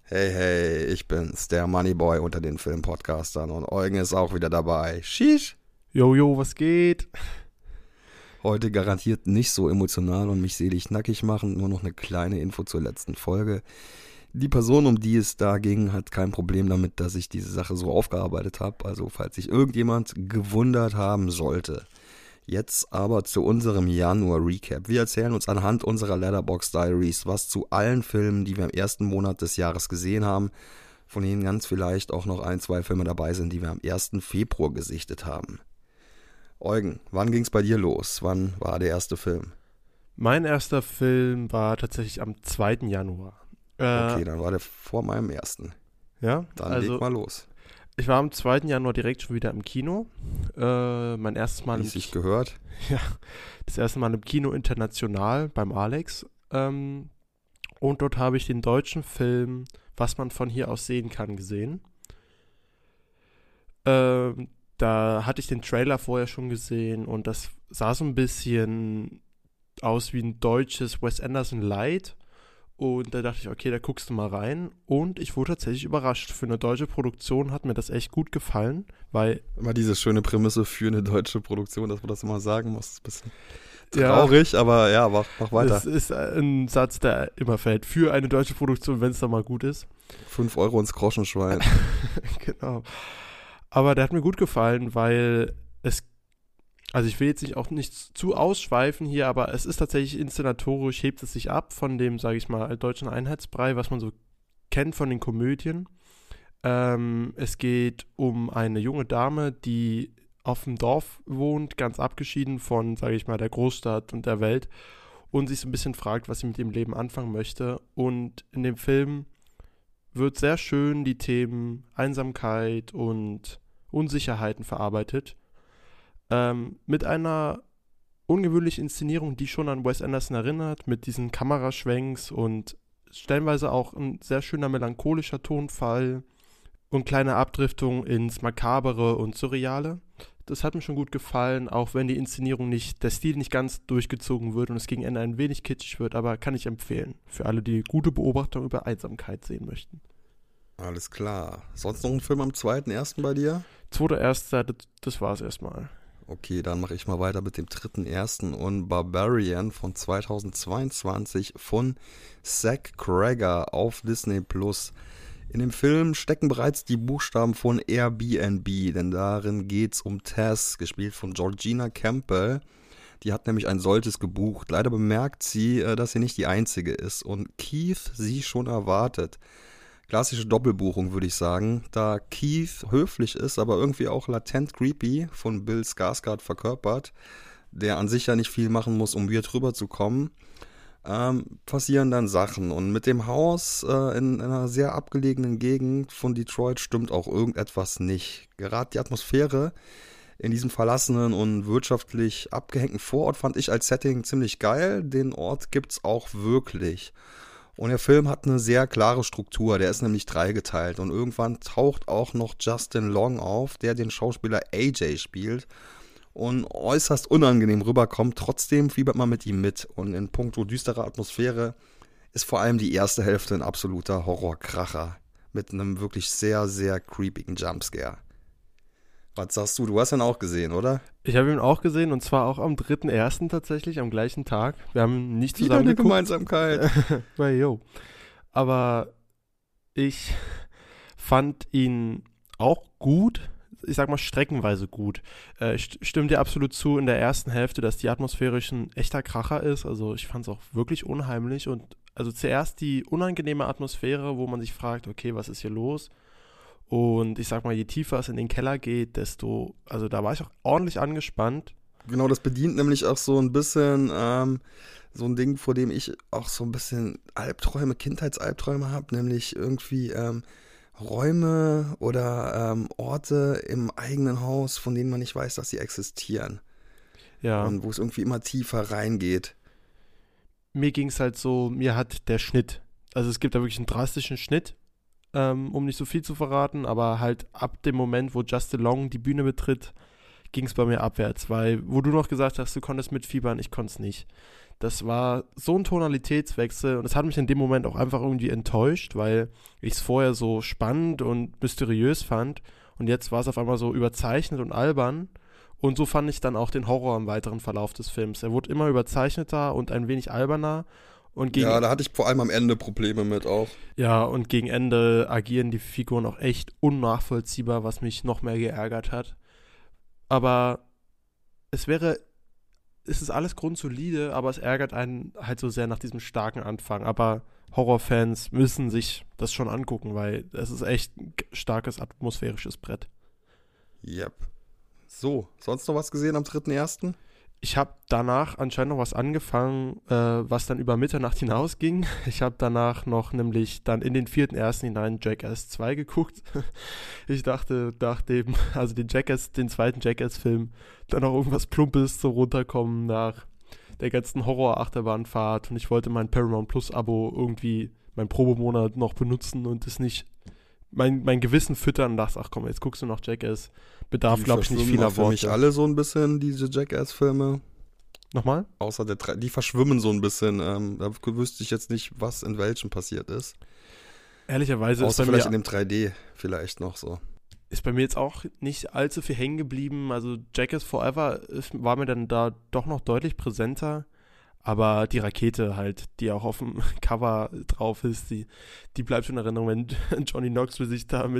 Hey, hey, ich bin's, der Moneyboy unter den Filmpodcastern und Eugen ist auch wieder dabei. Sheesh! Jojo, was geht? Heute garantiert nicht so emotional und mich selig nackig machen, nur noch eine kleine Info zur letzten Folge. Die Person, um die es da ging, hat kein Problem damit, dass ich diese Sache so aufgearbeitet habe, also falls sich irgendjemand gewundert haben sollte. Jetzt aber zu unserem Januar-Recap. Wir erzählen uns anhand unserer Letterboxd Diaries was zu allen Filmen, die wir im ersten Monat des Jahres gesehen haben, von denen ganz vielleicht auch noch ein, zwei Filme dabei sind, die wir am 1. Februar gesichtet haben. Eugen, wann ging's bei dir los? Wann war der erste Film? Mein erster Film war tatsächlich am 2. Januar. Okay, dann war der vor meinem ersten. Ja, Dann also leg mal los. ich war am 2. Januar direkt schon wieder im Kino. Mein erstes Mal Wie im es sich gehört. Ja, das erste Mal im Kino international beim Alex. Und dort habe ich den deutschen Film Was man von hier aus sehen kann gesehen. Da hatte ich den Trailer vorher schon gesehen und das sah so ein bisschen aus wie ein deutsches Wes Anderson Light. Und da dachte ich, okay, da guckst du mal rein. Und ich wurde tatsächlich überrascht. Für eine deutsche Produktion hat mir das echt gut gefallen, weil Immer diese schöne Prämisse für eine deutsche Produktion, dass man das immer sagen muss. Ist ein bisschen Ja. traurig, aber ja, mach weiter. das ist ein Satz, der immer fällt. Für eine deutsche Produktion, wenn es dann mal gut ist. 5 Euro ins Groschenschwein. Genau. Aber der hat mir gut gefallen, weil also ich will jetzt nicht zu ausschweifen hier, aber es ist tatsächlich inszenatorisch, hebt es sich ab von dem, sage ich mal, deutschen Einheitsbrei, was man so kennt von den Komödien. Es geht um eine junge Dame, die auf dem Dorf wohnt, ganz abgeschieden von, sage ich mal, der Großstadt und der Welt und sich so ein bisschen fragt, was sie mit ihrem Leben anfangen möchte. Und in dem Film wird sehr schön die Themen Einsamkeit und Unsicherheiten verarbeitet. Mit einer ungewöhnlichen Inszenierung, die schon an Wes Anderson erinnert, mit diesen Kameraschwenks und stellenweise auch ein sehr schöner melancholischer Tonfall und kleine Abdriftung ins Makabere und Surreale. Das hat mir schon gut gefallen, auch wenn die Inszenierung der Stil nicht ganz durchgezogen wird und es gegen Ende ein wenig kitschig wird, aber kann ich empfehlen. Für alle, die gute Beobachtung über Einsamkeit sehen möchten. Alles klar. Sonst noch ein Film am 2.1. bei dir? 2.1., das war's erstmal. Okay, dann mache ich mal weiter mit dem 3.1. und Barbarian von 2022 von Zach Cregger auf Disney+. In dem Film stecken bereits die Buchstaben von Airbnb, denn darin geht's um Tess, gespielt von Georgina Campbell. Die hat nämlich ein solches gebucht. Leider bemerkt sie, dass sie nicht die einzige ist und Keith sie schon erwartet. Klassische Doppelbuchung, würde ich sagen, da Keith höflich ist, aber irgendwie auch latent creepy, von Bill Skarsgård verkörpert, der an sich ja nicht viel machen muss, um weird rüberzukommen, passieren dann Sachen. Und mit dem Haus in einer sehr abgelegenen Gegend von Detroit stimmt auch irgendetwas nicht. Gerade die Atmosphäre in diesem verlassenen und wirtschaftlich abgehängten Vorort fand ich als Setting ziemlich geil. Den Ort gibt's auch wirklich. Und der Film hat eine sehr klare Struktur, der ist nämlich dreigeteilt und irgendwann taucht auch noch Justin Long auf, der den Schauspieler AJ spielt und äußerst unangenehm rüberkommt, trotzdem fiebert man mit ihm mit und in puncto düsterer Atmosphäre ist vor allem die erste Hälfte ein absoluter Horrorkracher mit einem wirklich sehr, sehr creepigen Jumpscare. Was sagst du? Du hast ihn auch gesehen, oder? Ich habe ihn auch gesehen und zwar auch am 3.1. tatsächlich, am gleichen Tag. Wir haben nicht Wieder zusammen eine geguckt. Gemeinsamkeit. Well, yo. Aber ich fand ihn auch gut, ich sag mal streckenweise gut. Ich stimme dir absolut zu in der ersten Hälfte, dass die atmosphärisch ein echter Kracher ist. Also ich fand es auch wirklich unheimlich und also zuerst die unangenehme Atmosphäre, wo man sich fragt, okay, was ist hier los? Und ich sag mal, je tiefer es in den Keller geht, also da war ich auch ordentlich angespannt. Genau, das bedient nämlich auch so ein bisschen so ein Ding, vor dem ich auch so ein bisschen Kindheitsalbträume habe, nämlich irgendwie Räume oder Orte im eigenen Haus, von denen man nicht weiß, dass sie existieren. Ja. Und wo es irgendwie immer tiefer reingeht. Mir ging es halt so, mir hat der Schnitt, also es gibt da wirklich einen drastischen Schnitt, um nicht so viel zu verraten, aber halt ab dem Moment, wo Justin Long die Bühne betritt, ging es bei mir abwärts, weil, wo du noch gesagt hast, du konntest mitfiebern, ich konnte es nicht. Das war so ein Tonalitätswechsel und es hat mich in dem Moment auch einfach irgendwie enttäuscht, weil ich es vorher so spannend und mysteriös fand und jetzt war es auf einmal so überzeichnet und albern und so fand ich dann auch den Horror im weiteren Verlauf des Films. Er wurde immer überzeichneter und ein wenig alberner und Ja, da hatte ich vor allem am Ende Probleme mit auch. ja, und gegen Ende agieren die Figuren auch echt unnachvollziehbar, was mich noch mehr geärgert hat. Aber es wäre es ist alles grundsolide, aber es ärgert einen halt so sehr nach diesem starken Anfang. Aber Horrorfans müssen sich das schon angucken, weil es ist echt ein starkes atmosphärisches Brett. Yep. So, sonst noch was gesehen am 3.1.? Ich habe danach anscheinend noch was angefangen, was dann über Mitternacht hinausging. Ich habe danach noch nämlich dann in den 4.1. hinein Jackass 2 geguckt. Ich dachte, nachdem, also den zweiten Jackass-Film, dann noch irgendwas Plumpes so runterkommen nach der ganzen Horror-Achterbahnfahrt. Und ich wollte mein Paramount Plus-Abo irgendwie, mein Probemonat noch benutzen und es nicht mein Gewissen füttern und dachte, ach komm, jetzt guckst du noch Jackass. Bedarf, glaube ich, nicht vieler Worte. Für mich alle so ein bisschen, diese Jackass-Filme. Nochmal? Außer die verschwimmen so ein bisschen. Da wüsste ich jetzt nicht, was in welchem passiert ist. Ehrlicherweise außer ist bei vielleicht mir in dem 3D vielleicht noch so. ist bei mir jetzt auch nicht allzu viel hängen geblieben. Also Jackass Forever war mir dann da doch noch deutlich präsenter. Aber die Rakete halt, die auch auf dem Cover drauf ist, die bleibt schon in Erinnerung, wenn Johnny Knoxville sich da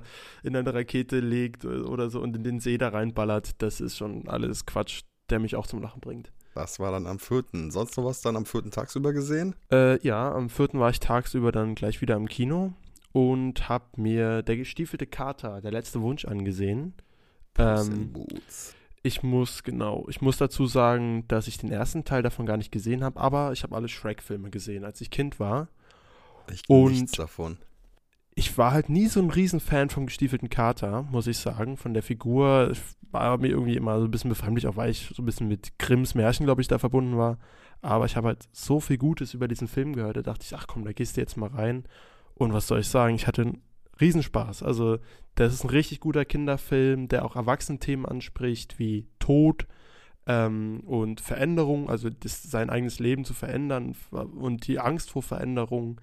in eine Rakete legt oder so und in den See da reinballert. Das ist schon alles Quatsch, der mich auch zum Lachen bringt. Das war dann am 4. Sonst noch was dann am 4. tagsüber gesehen? Ja, am 4. war ich tagsüber dann gleich wieder im Kino und hab mir Der gestiefelte Kater, der letzte Wunsch angesehen. Puss in Boots. Ich muss dazu sagen, dass ich den ersten Teil davon gar nicht gesehen habe, aber ich habe alle Shrek-Filme gesehen, als ich Kind war. Ich Und nichts davon. Ich war halt nie so ein Riesenfan vom gestiefelten Kater, muss ich sagen, von der Figur. War mir irgendwie immer so ein bisschen befremdlich, auch weil ich so ein bisschen mit Grimms Märchen, glaube ich, da verbunden war. Aber ich habe halt so viel Gutes über diesen Film gehört, da dachte ich, ach komm, da gehst du jetzt mal rein. Und was soll ich sagen, ich hatte einen Riesenspaß. Also das ist ein richtig guter Kinderfilm, der auch Erwachsenenthemen anspricht, wie Tod und Veränderung, also sein eigenes Leben zu verändern und die Angst vor Veränderung.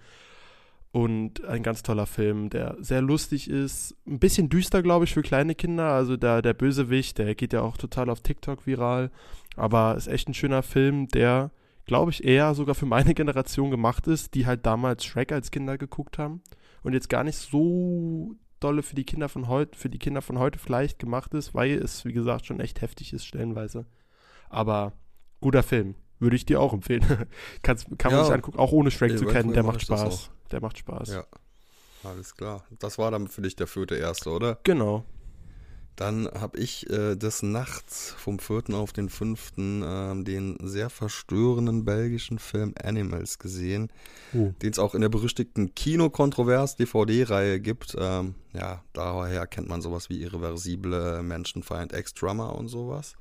Und ein ganz toller Film, der sehr lustig ist. Ein bisschen düster, glaube ich, für kleine Kinder. Also der Bösewicht, der geht ja auch total auf TikTok viral. Aber ist echt ein schöner Film, der, glaube ich, eher sogar für meine Generation gemacht ist, die halt damals Shrek als Kinder geguckt haben. Und jetzt gar nicht so dolle für die Kinder von heute vielleicht gemacht ist, weil es, wie gesagt, schon echt heftig ist stellenweise. Aber guter Film. Würde ich dir auch empfehlen. Kann man sich angucken, auch ohne Shrek zu kennen. Der macht Spaß. Der macht Spaß. Ja, alles klar. Das war dann für dich der 4.1., oder? Genau. Dann habe ich des Nachts vom 4. auf den 5. Den sehr verstörenden belgischen Film Animals gesehen, den es auch in der berüchtigten Kino-Kontrovers-DVD-Reihe gibt. Ja, daher kennt man sowas wie Irreversible, Menschenfeind, Ex-Drummer und sowas.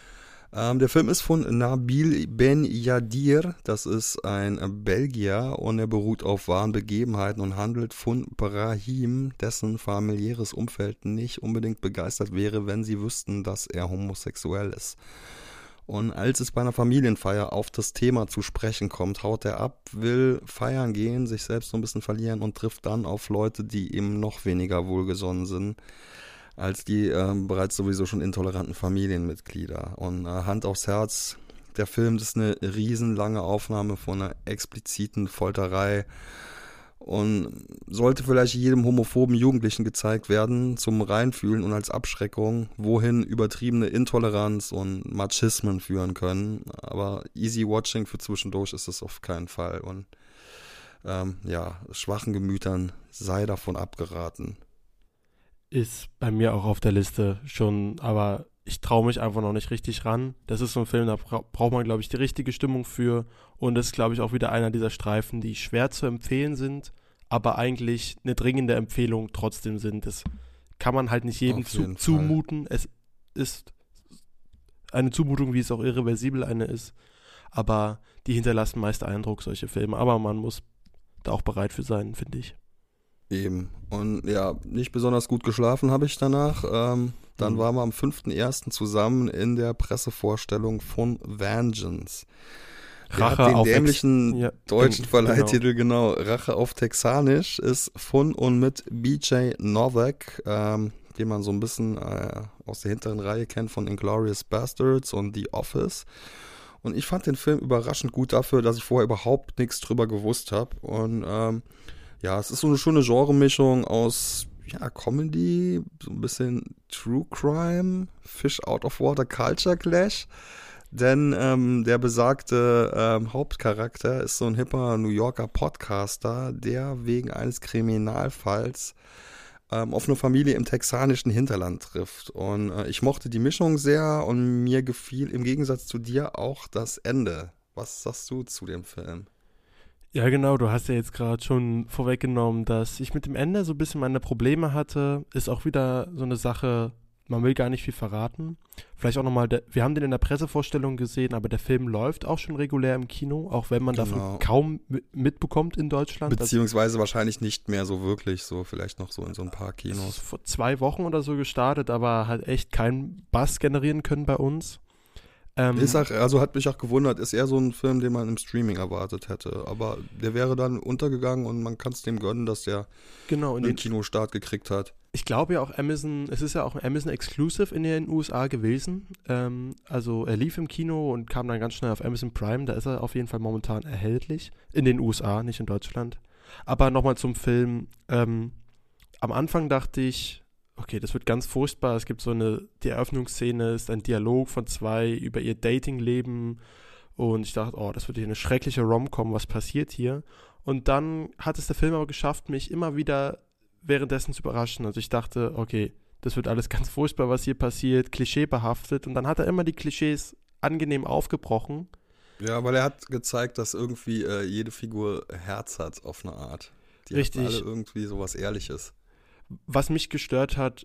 Der Film ist von Nabil Ben Yadir, das ist ein Belgier und er beruht auf wahren Begebenheiten und handelt von Brahim, dessen familiäres Umfeld nicht unbedingt begeistert wäre, wenn sie wüssten, dass er homosexuell ist. Und als es bei einer Familienfeier auf das Thema zu sprechen kommt, haut er ab, will feiern gehen, sich selbst so ein bisschen verlieren und trifft dann auf Leute, die ihm noch weniger wohlgesonnen sind als die bereits sowieso schon intoleranten Familienmitglieder. Und Hand aufs Herz, der Film ist eine riesenlange Aufnahme von einer expliziten Folterei und sollte vielleicht jedem homophoben Jugendlichen gezeigt werden, zum Reinfühlen und als Abschreckung, wohin übertriebene Intoleranz und Machismen führen können. Aber easy watching für zwischendurch ist es auf keinen Fall. Und schwachen Gemütern sei davon abgeraten. Ist bei mir auch auf der Liste schon, aber ich traue mich einfach noch nicht richtig ran. Das ist so ein Film, da braucht man, glaube ich, die richtige Stimmung für. Und das ist, glaube ich, auch wieder einer dieser Streifen, die schwer zu empfehlen sind, aber eigentlich eine dringende Empfehlung trotzdem sind. Das kann man halt nicht jedem zumuten. Es ist eine Zumutung, wie es auch irreversibel eine ist. Aber die hinterlassen meist Eindruck, solche Filme. Aber man muss da auch bereit für sein, finde ich. Eben. Und ja, nicht besonders gut geschlafen habe ich danach. dann waren wir am 5.1. zusammen in der Pressevorstellung von Vengeance. Der Rache hat den auf dämlichen deutschen Verleihtitel, genau, Rache auf Texanisch, ist von und mit BJ Novak, den man so ein bisschen aus der hinteren Reihe kennt von Inglourious Basterds und The Office. Und ich fand den Film überraschend gut dafür, dass ich vorher überhaupt nichts drüber gewusst habe. Und es ist so eine schöne Genremischung aus Comedy, so ein bisschen True Crime, Fish Out of Water Culture Clash. Denn der besagte Hauptcharakter ist so ein hipper New Yorker Podcaster, der wegen eines Kriminalfalls auf eine Familie im texanischen Hinterland trifft. Und ich mochte die Mischung sehr und mir gefiel im Gegensatz zu dir auch das Ende. Was sagst du zu dem Film? Ja, genau, du hast ja jetzt gerade schon vorweggenommen, dass ich mit dem Ende so ein bisschen meine Probleme hatte. Ist auch wieder so eine Sache, man will gar nicht viel verraten. Vielleicht auch nochmal, wir haben den in der Pressevorstellung gesehen, aber der Film läuft auch schon regulär im Kino, auch wenn man davon kaum mitbekommt in Deutschland. Beziehungsweise wahrscheinlich nicht mehr so wirklich, so vielleicht noch so in so ein paar Kinos. Ist vor 2 Wochen oder so gestartet, aber hat echt keinen Buzz generieren können bei uns. Hat mich auch gewundert, ist eher so ein Film, den man im Streaming erwartet hätte. Aber der wäre dann untergegangen und man kann es dem gönnen, dass der einen Kinostart gekriegt hat. Ich glaube ja auch es ist ja auch ein Amazon Exclusive in den USA gewesen. Also er lief im Kino und kam dann ganz schnell auf Amazon Prime. Da ist er auf jeden Fall momentan erhältlich. In den USA, nicht in Deutschland. Aber nochmal zum Film. Am Anfang dachte ich, okay, das wird ganz furchtbar. Es gibt die Eröffnungsszene ist ein Dialog von 2 über ihr Datingleben. Und ich dachte, das wird hier eine schreckliche Rom-Com, was passiert hier? Und dann hat es der Film aber geschafft, mich immer wieder währenddessen zu überraschen. Also ich dachte, okay, das wird alles ganz furchtbar, was hier passiert, klischeebehaftet. Und dann hat er immer die Klischees angenehm aufgebrochen. Ja, weil er hat gezeigt, dass irgendwie jede Figur Herz hat auf eine Art. Die Richtig. Haben alle irgendwie sowas Ehrliches. Was mich gestört hat,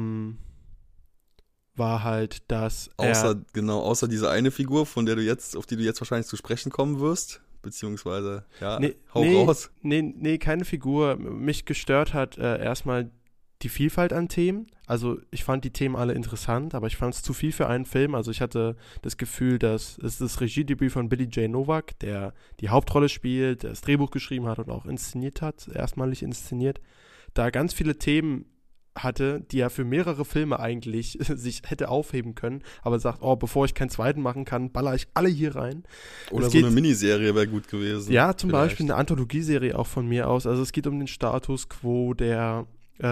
war halt, dass außer diese eine Figur, auf die du jetzt wahrscheinlich zu sprechen kommen wirst, beziehungsweise, hau raus. Nee, keine Figur. Mich gestört hat erstmal die Vielfalt an Themen. Also ich fand die Themen alle interessant, aber ich fand es zu viel für einen Film. Also ich hatte das Gefühl, dass es das Regiedebüt von Billy J. Novak, der die Hauptrolle spielt, der das Drehbuch geschrieben hat und auch inszeniert hat, erstmalig inszeniert, da ganz viele Themen hatte, die er für mehrere Filme eigentlich sich hätte aufheben können, aber sagt, bevor ich keinen zweiten machen kann, baller ich alle hier rein. Oder so eine Miniserie wäre gut gewesen. Ja, zum Beispiel eine Anthologieserie auch von mir aus. Also es geht um den Status quo der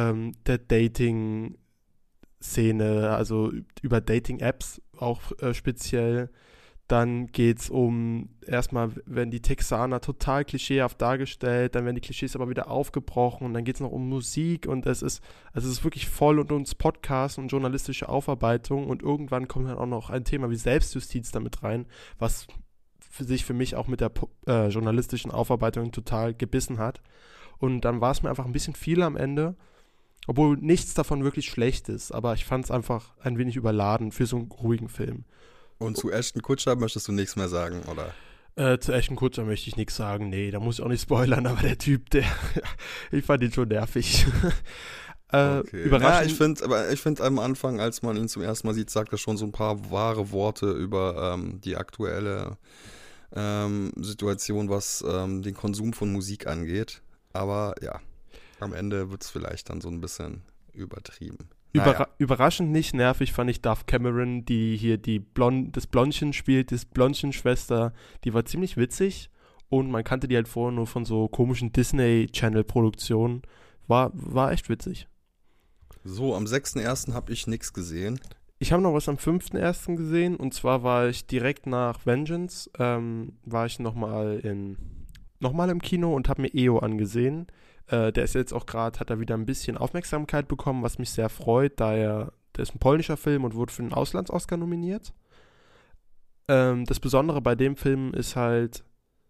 Dating-Szene, also über Dating-Apps auch speziell. Dann geht es erstmal werden die Texaner total klischeehaft dargestellt, dann werden die Klischees aber wieder aufgebrochen und dann geht es noch um Musik und es ist wirklich voll und uns Podcast und journalistische Aufarbeitung und irgendwann kommt dann auch noch ein Thema wie Selbstjustiz damit rein, was für mich auch mit der journalistischen Aufarbeitung total gebissen hat. Und dann war es mir einfach ein bisschen viel am Ende, obwohl nichts davon wirklich schlecht ist, aber ich fand es einfach ein wenig überladen für so einen ruhigen Film. Und zu Ashton Kutcher möchtest du nichts mehr sagen, oder? Zu Ashton Kutcher möchte ich nichts sagen. Nee, da muss ich auch nicht spoilern, aber der Typ, ich fand ihn schon nervig. Okay. Überraschend. Ja, ich finde am Anfang, als man ihn zum ersten Mal sieht, sagt er schon so ein paar wahre Worte über die aktuelle Situation, was den Konsum von Musik angeht. Aber ja, am Ende wird es vielleicht dann so ein bisschen übertrieben. Überraschend nicht nervig fand ich Dove Cameron, die hier das Blondchen spielt, das Blondchen-Schwester, die war ziemlich witzig und man kannte die halt vorher nur von so komischen Disney-Channel-Produktionen. War echt witzig. So, am 6.1. habe ich nichts gesehen. Ich habe noch was am 5.1. gesehen und zwar war ich direkt nach Vengeance, war ich nochmal im Kino und habe mir EO angesehen. Der ist jetzt auch gerade, hat er wieder ein bisschen Aufmerksamkeit bekommen, was mich sehr freut, der ist ein polnischer Film und wurde für den Auslands-Oscar nominiert. Das Besondere bei dem Film ist halt,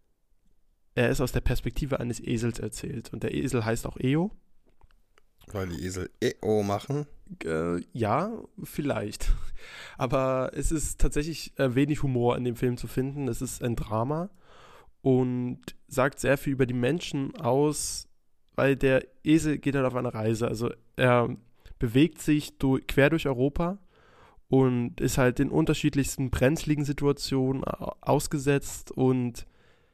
er ist aus der Perspektive eines Esels erzählt und der Esel heißt auch EO. Weil die Esel EO machen? Ja, vielleicht. Aber es ist tatsächlich wenig Humor in dem Film zu finden. Es ist ein Drama und sagt sehr viel über die Menschen aus, weil der Esel geht halt auf eine Reise. Also er bewegt sich quer durch Europa und ist halt in unterschiedlichsten brenzligen Situationen ausgesetzt und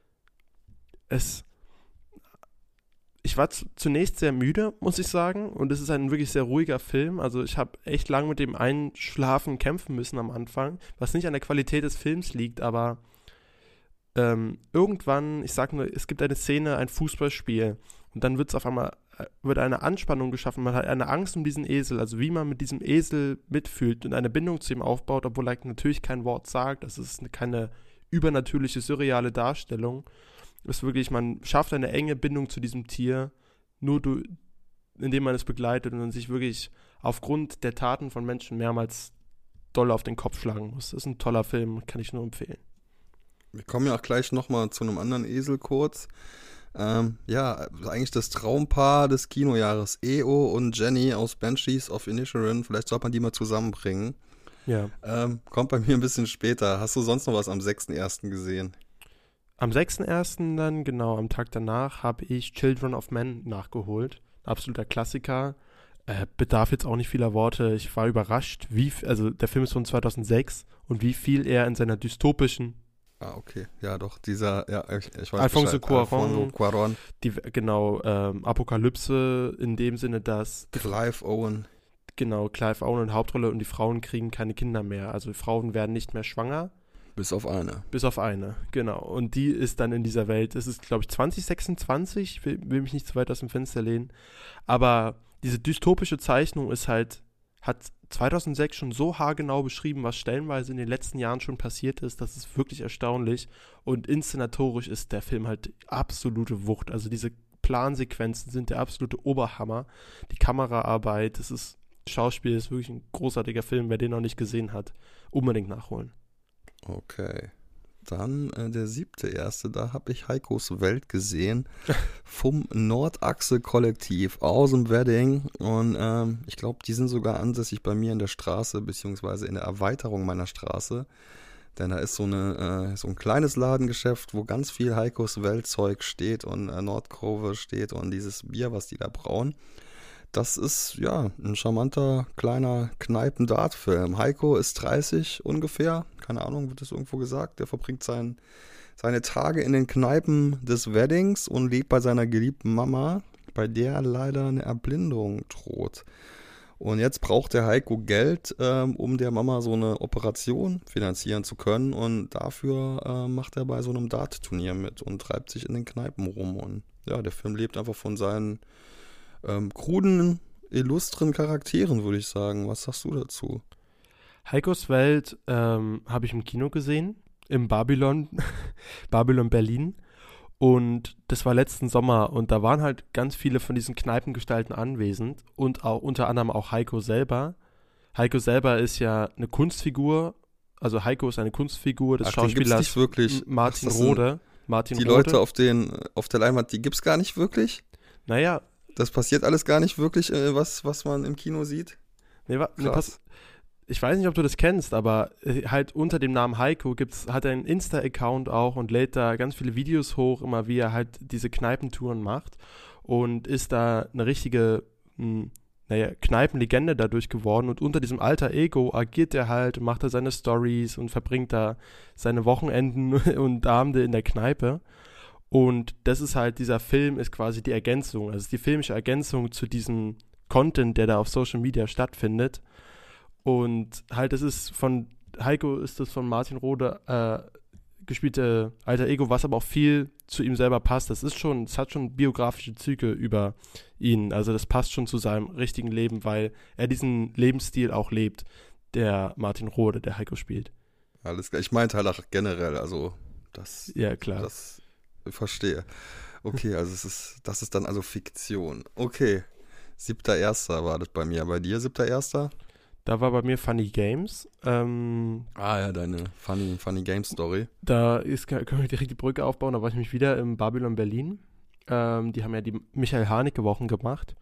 ich war zunächst sehr müde, muss ich sagen, und es ist ein wirklich sehr ruhiger Film, also ich habe echt lang mit dem Einschlafen kämpfen müssen am Anfang, was nicht an der Qualität des Films liegt, aber irgendwann, ich sag nur, es gibt eine Szene, ein Fußballspiel und dann wird eine Anspannung geschaffen, man hat eine Angst um diesen Esel, also wie man mit diesem Esel mitfühlt und eine Bindung zu ihm aufbaut, obwohl er natürlich kein Wort sagt, das ist keine übernatürliche, surreale Darstellung. Es ist wirklich, man schafft eine enge Bindung zu diesem Tier, indem man es begleitet und sich wirklich aufgrund der Taten von Menschen mehrmals doll auf den Kopf schlagen muss. Das ist ein toller Film, kann ich nur empfehlen. Wir kommen ja auch gleich nochmal zu einem anderen Esel kurz. Eigentlich das Traumpaar des Kinojahres, EO und Jenny aus Banshees of Inisherin. Vielleicht sollte man die mal zusammenbringen. Ja. Kommt bei mir ein bisschen später. Hast du sonst noch was am 6.1. gesehen? Am 6.1. dann, genau, am Tag danach, habe ich Children of Men nachgeholt. Absoluter Klassiker. Bedarf jetzt auch nicht vieler Worte. Ich war überrascht, also der Film ist von 2006 und wie viel er in seiner dystopischen okay. Ja, doch, ich weiß Alfonso Cuarón. Apokalypse in dem Sinne, dass Clive Owen in der Hauptrolle und die Frauen kriegen keine Kinder mehr. Also die Frauen werden nicht mehr schwanger. Bis auf eine, genau. Und die ist dann in dieser Welt, es ist, glaube ich, 2026, ich will mich nicht zu weit aus dem Fenster lehnen, aber diese dystopische Zeichnung hat 2006 schon so haargenau beschrieben, was stellenweise in den letzten Jahren schon passiert ist, das ist wirklich erstaunlich und inszenatorisch ist der Film halt absolute Wucht, also diese Plansequenzen sind der absolute Oberhammer, die Kameraarbeit, Schauspiel ist wirklich ein großartiger Film, wer den noch nicht gesehen hat, unbedingt nachholen. Okay. Dann der 7.1., da habe ich Heikos Welt gesehen vom Nordachse-Kollektiv aus dem Wedding und ich glaube, die sind sogar ansässig bei mir in der Straße, beziehungsweise in der Erweiterung meiner Straße, denn da ist so ein kleines Ladengeschäft, wo ganz viel Heikos Weltzeug steht und Nordkurve steht und dieses Bier, was die da brauen. Das ist, ja, ein charmanter, kleiner Kneipen-Dart-Film. Heiko ist 30 ungefähr, keine Ahnung, wird das irgendwo gesagt. Der verbringt seine Tage in den Kneipen des Weddings und lebt bei seiner geliebten Mama, bei der leider eine Erblindung droht. Und jetzt braucht der Heiko Geld, um der Mama so eine Operation finanzieren zu können. Und dafür macht er bei so einem Dart-Turnier mit und treibt sich in den Kneipen rum. Und ja, der Film lebt einfach von seinen kruden, illustren Charakteren, würde ich sagen. Was sagst du dazu? Heikos Welt habe ich im Kino gesehen, im Babylon Berlin. Und das war letzten Sommer und da waren halt ganz viele von diesen Kneipengestalten anwesend und auch unter anderem auch Heiko selber. Heiko selber ist ja eine Kunstfigur, also Heiko ist eine Kunstfigur des Schauspielers Martin Rohde. Die Leute auf der Leinwand, die gibt's gar nicht wirklich? Naja. Das passiert alles gar nicht wirklich, was man im Kino sieht? Ich weiß nicht, ob du das kennst, aber halt unter dem Namen Heiko hat er einen Insta-Account auch und lädt da ganz viele Videos hoch, immer wie er halt diese Kneipentouren macht und ist da eine richtige, Kneipenlegende dadurch geworden und unter diesem Alter Ego agiert er halt, macht er seine Stories und verbringt da seine Wochenenden und Abende in der Kneipe. Und das ist halt, dieser Film ist quasi die Ergänzung, also ist die filmische Ergänzung zu diesem Content, der da auf Social Media stattfindet. Und halt, Heiko ist das von Martin Rohde gespielte Alter Ego, was aber auch viel zu ihm selber passt. Es hat schon biografische Züge über ihn, also das passt schon zu seinem richtigen Leben, weil er diesen Lebensstil auch lebt, der Martin Rohde, der Heiko spielt. Alles klar, ich meinte halt auch generell, also das... Ja, klar. Das verstehe. Okay, also das ist dann also Fiktion. Okay, 7.1. war das bei mir. Bei dir 7.1.? Da war bei mir Funny Games. Ja, deine Funny Games Story. Da können wir direkt die Brücke aufbauen. Da war ich mich wieder im Babylon Berlin. Die haben ja die Michael Haneke-Wochen gemacht.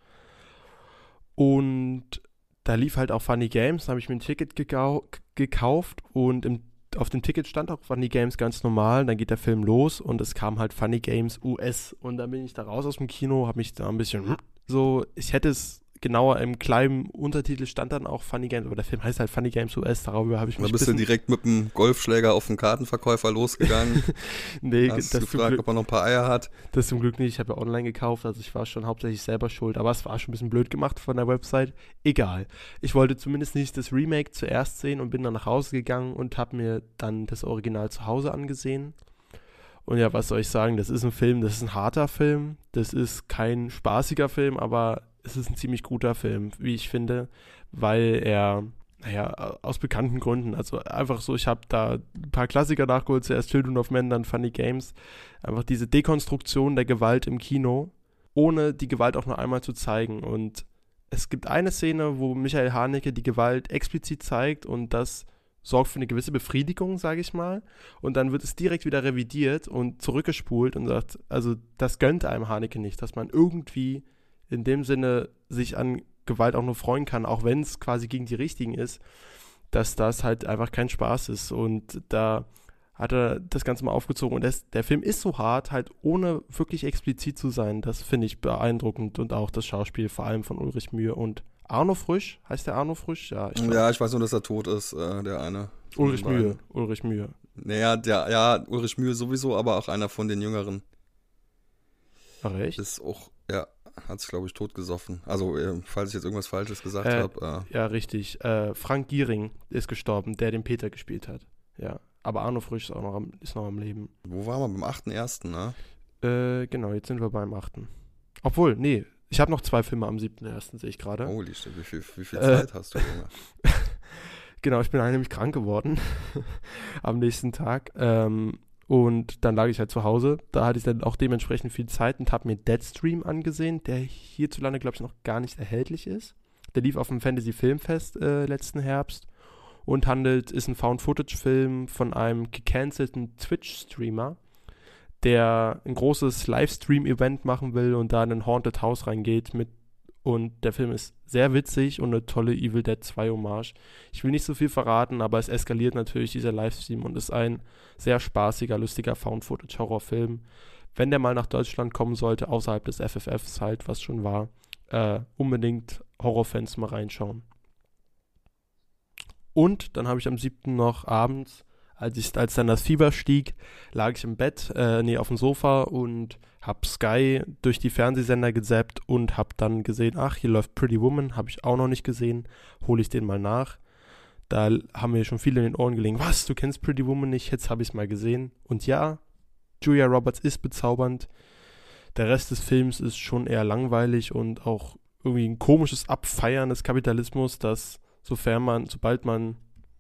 Und da lief halt auch Funny Games. Da habe ich mir ein Ticket gekauft und auf dem Ticket stand auch Funny Games ganz normal, dann geht der Film los und es kam halt Funny Games US und dann bin ich da raus aus dem Kino, habe mich da ein bisschen ich hätte es genauer im kleinen Untertitel stand dann auch Funny Games, aber der Film heißt halt Funny Games US, darüber habe ich mich Da bist du direkt mit dem Golfschläger auf den Kartenverkäufer losgegangen. Nee, Hast das gefragt, ob er noch ein paar Eier hat. Das zum Glück nicht, ich habe ja online gekauft, also ich war schon hauptsächlich selber schuld, aber es war schon ein bisschen blöd gemacht von der Website. Egal. Ich wollte zumindest nicht das Remake zuerst sehen und bin dann nach Hause gegangen und habe mir dann das Original zu Hause angesehen. Und ja, was soll ich sagen, das ist ein Film, das ist ein harter Film, das ist kein spaßiger Film, aber es ist ein ziemlich guter Film, wie ich finde, weil er, aus bekannten Gründen, also einfach so, ich habe da ein paar Klassiker nachgeholt, zuerst Children of Men, dann Funny Games, einfach diese Dekonstruktion der Gewalt im Kino, ohne die Gewalt auch nur einmal zu zeigen. Und es gibt eine Szene, wo Michael Haneke die Gewalt explizit zeigt und das sorgt für eine gewisse Befriedigung, sage ich mal. Und dann wird es direkt wieder revidiert und zurückgespult und sagt, also das gönnt einem Haneke nicht, dass man irgendwie in dem Sinne sich an Gewalt auch nur freuen kann, auch wenn es quasi gegen die Richtigen ist, dass das halt einfach kein Spaß ist. Und da hat er das Ganze mal aufgezogen. Und der Film ist so hart, halt ohne wirklich explizit zu sein. Das finde ich beeindruckend. Und auch das Schauspiel, vor allem von Ulrich Mühe und Arno Frisch. Heißt der Arno Frisch? Ja, ich weiß nur, dass er tot ist, der eine. Ulrich Mühe. Naja, Ulrich Mühe sowieso, aber auch einer von den Jüngeren. Ach, echt? Ist auch, hat sich, glaube ich, totgesoffen. Also, falls ich jetzt irgendwas Falsches gesagt habe. Ja, richtig. Frank Giering ist gestorben, der den Peter gespielt hat. Ja. Aber Arno Frisch ist noch am Leben. Wo waren wir? Beim 8.1., ne? Genau, jetzt sind wir beim 8. Obwohl, nee, ich habe noch 2 Filme am 7.1., sehe ich gerade. Holy shit, wie viel Zeit hast du, Junge? Genau, ich bin nämlich krank geworden am nächsten Tag. Und dann lag ich halt zu Hause. Da hatte ich dann auch dementsprechend viel Zeit und habe mir Deadstream angesehen, der hierzulande, glaube ich, noch gar nicht erhältlich ist. Der lief auf dem Fantasy-Filmfest letzten Herbst und ist ein Found-Footage-Film von einem gecancelten Twitch-Streamer, der ein großes Livestream-Event machen will und da in ein Haunted House reingeht und der Film ist sehr witzig und eine tolle Evil Dead 2 Hommage. Ich will nicht so viel verraten, aber es eskaliert natürlich dieser Livestream und ist ein sehr spaßiger, lustiger Found-Footage-Horrorfilm. Wenn der mal nach Deutschland kommen sollte, außerhalb des FFFs halt, was schon war, unbedingt Horrorfans mal reinschauen. Und dann habe ich am 7. noch abends, als dann das Fieber stieg, lag ich im Bett, auf dem Sofa und habe Sky durch die Fernsehsender gezappt und habe dann gesehen, ach, hier läuft Pretty Woman, habe ich auch noch nicht gesehen, hole ich den mal nach. Da haben mir schon viele in den Ohren gelegen, was, du kennst Pretty Woman nicht, jetzt habe ich es mal gesehen. Und ja, Julia Roberts ist bezaubernd. Der Rest des Films ist schon eher langweilig und auch irgendwie ein komisches Abfeiern des Kapitalismus, dass sobald man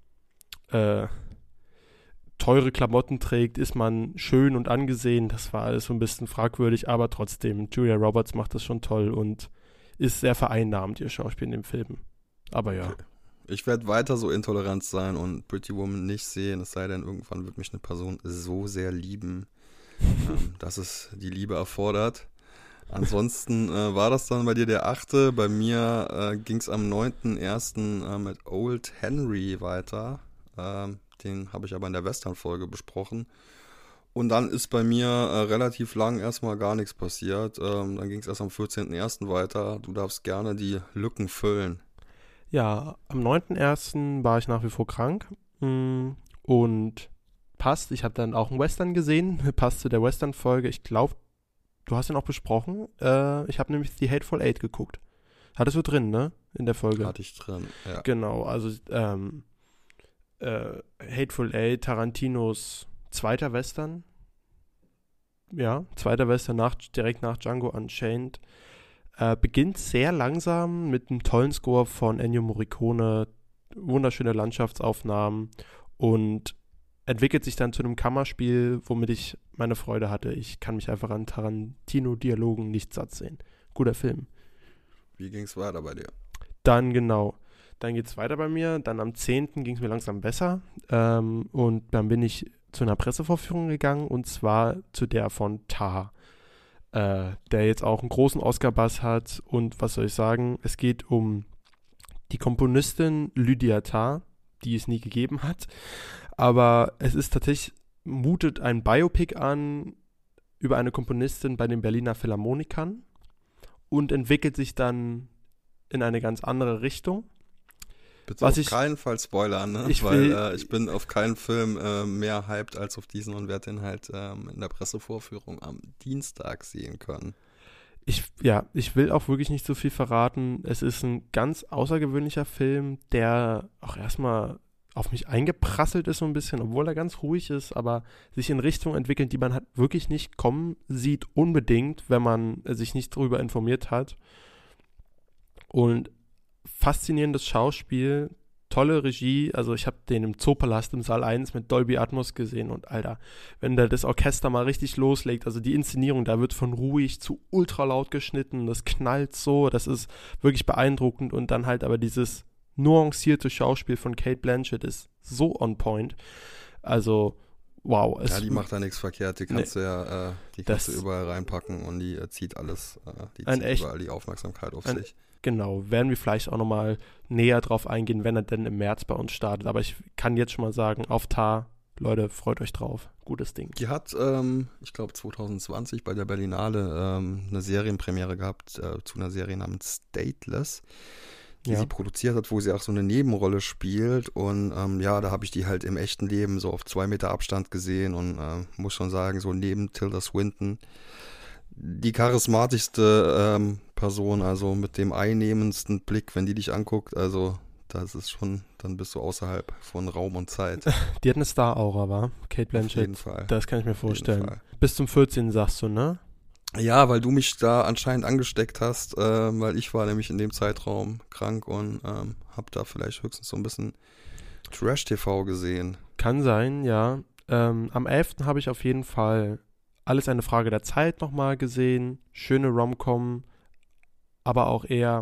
teure Klamotten trägt, ist man schön und angesehen. Das war alles so ein bisschen fragwürdig, aber trotzdem, Julia Roberts macht das schon toll und ist sehr vereinnahmend, ihr Schauspiel in dem Film. Aber ja. Okay. Ich werde weiter so intolerant sein und Pretty Woman nicht sehen, es sei denn, irgendwann wird mich eine Person so sehr lieben, dass es die Liebe erfordert. Ansonsten war das dann bei dir der 8. Bei mir ging es am 9.1. Mit Old Henry weiter. Den habe ich aber in der Western-Folge besprochen. Und dann ist bei mir relativ lang erstmal gar nichts passiert. Dann ging es erst am 14.1. weiter. Du darfst gerne die Lücken füllen. Ja, am 9.1. war ich nach wie vor krank und passt. Ich habe dann auch einen Western gesehen, passt zu der Western-Folge. Ich glaube, du hast ihn auch besprochen. Ich habe nämlich The Hateful Eight geguckt. Hattest du drin, ne? In der Folge. Hatte ich drin, ja. Genau, also Hateful Eight, Tarantinos zweiter Western. Ja, zweiter Western direkt nach Django Unchained. Beginnt sehr langsam mit einem tollen Score von Ennio Morricone, wunderschöne Landschaftsaufnahmen und entwickelt sich dann zu einem Kammerspiel, womit ich meine Freude hatte. Ich kann mich einfach an Tarantino-Dialogen nicht satt sehen. Guter Film. Wie ging es weiter bei dir? Dann geht es weiter bei mir. Dann am 10. ging es mir langsam besser. Und dann bin ich zu einer Pressevorführung gegangen und zwar zu der von Tar. Der jetzt auch einen großen Oscar-Buzz hat und was soll ich sagen, es geht um die Komponistin Lydia Tarr, die es nie gegeben hat, aber es ist tatsächlich, mutet ein Biopic an über eine Komponistin bei den Berliner Philharmonikern und entwickelt sich dann in eine ganz andere Richtung. Bitte auf keinen Fall spoilern, ne? Weil ich bin auf keinen Film mehr hyped als auf diesen und werde den halt in der Pressevorführung am Dienstag sehen können. Ich will auch wirklich nicht so viel verraten. Es ist ein ganz außergewöhnlicher Film, der auch erstmal auf mich eingeprasselt ist so ein bisschen, obwohl er ganz ruhig ist, aber sich in Richtungen entwickelt, die man halt wirklich nicht kommen sieht, unbedingt, wenn man sich nicht darüber informiert hat. Und faszinierendes Schauspiel, tolle Regie, also ich habe den im Zoopalast im Saal 1 mit Dolby Atmos gesehen und Alter, wenn da das Orchester mal richtig loslegt, also die Inszenierung, da wird von ruhig zu ultra laut geschnitten, das knallt so, das ist wirklich beeindruckend und dann halt aber dieses nuancierte Schauspiel von Cate Blanchett ist so on point, also wow. Ja, die macht da nichts verkehrt, die kannst du überall reinpacken und die zieht alles, überall die Aufmerksamkeit auf sich. Genau, werden wir vielleicht auch nochmal näher drauf eingehen, wenn er denn im März bei uns startet. Aber ich kann jetzt schon mal sagen, auf Tar, Leute, freut euch drauf. Gutes Ding. Die hat, ich glaube 2020 bei der Berlinale eine Serienpremiere gehabt zu einer Serie namens Stateless, die sie produziert hat, wo sie auch so eine Nebenrolle spielt. Und da habe ich die halt im echten Leben so auf 2 Meter Abstand gesehen und muss schon sagen, so neben Tilda Swinton die charismatischste Person, also mit dem einnehmendsten Blick, wenn die dich anguckt, also das ist schon, dann bist du außerhalb von Raum und Zeit. Die hat eine Star-Aura, wa? Cate Blanchett. Auf jeden Fall. Das kann ich mir vorstellen. Bis zum 14. sagst du, ne? Ja, weil du mich da anscheinend angesteckt hast, weil ich war nämlich in dem Zeitraum krank und hab da vielleicht höchstens so ein bisschen Trash-TV gesehen. Kann sein, ja. Am 11. habe ich auf jeden Fall Alles eine Frage der Zeit nochmal gesehen. Schöne Rom-Com, aber auch eher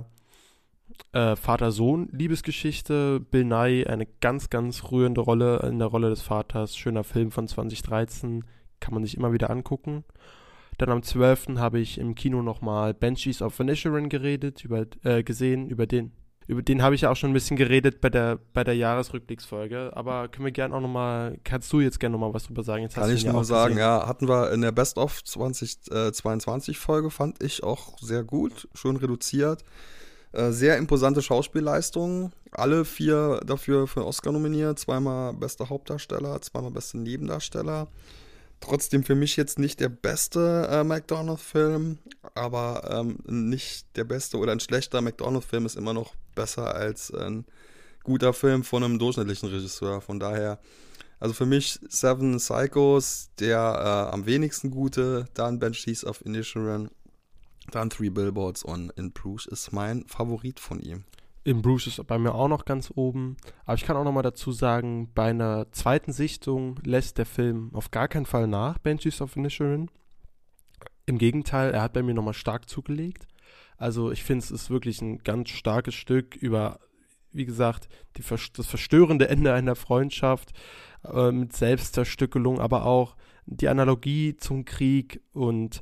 Vater-Sohn-Liebesgeschichte. Bill Nighy, eine ganz, ganz rührende Rolle in der Rolle des Vaters. Schöner Film von 2013, kann man sich immer wieder angucken. Dann am 12. habe ich im Kino nochmal Banshees of Inisherin gesehen, über den habe ich ja auch schon ein bisschen geredet bei der Jahresrückblicksfolge, aber können wir gerne auch nochmal, kannst du jetzt gerne nochmal was drüber sagen? Jetzt kann ich nur sagen, ja, hatten wir in der Best-of 2022 Folge, fand ich auch sehr gut, schön reduziert, sehr imposante Schauspielleistungen, alle 4 dafür für Oscar nominiert, 2-mal bester Hauptdarsteller, 2-mal bester Nebendarsteller. Trotzdem für mich jetzt nicht der beste McDonald-Film, aber nicht der beste oder ein schlechter McDonald-Film ist immer noch besser als ein guter Film von einem durchschnittlichen Regisseur. Von daher, also für mich Seven Psychos, der am wenigsten gute, dann Banshees of Inisherin, dann Three Billboards und In Bruges ist mein Favorit von ihm. In Bruges ist bei mir auch noch ganz oben. Aber ich kann auch noch mal dazu sagen, bei einer zweiten Sichtung lässt der Film auf gar keinen Fall nach, Banshees of Inisherin. Im Gegenteil, er hat bei mir noch mal stark zugelegt. Also ich finde, es ist wirklich ein ganz starkes Stück über, wie gesagt, das verstörende Ende einer Freundschaft mit Selbstzerstückelung, aber auch die Analogie zum Krieg und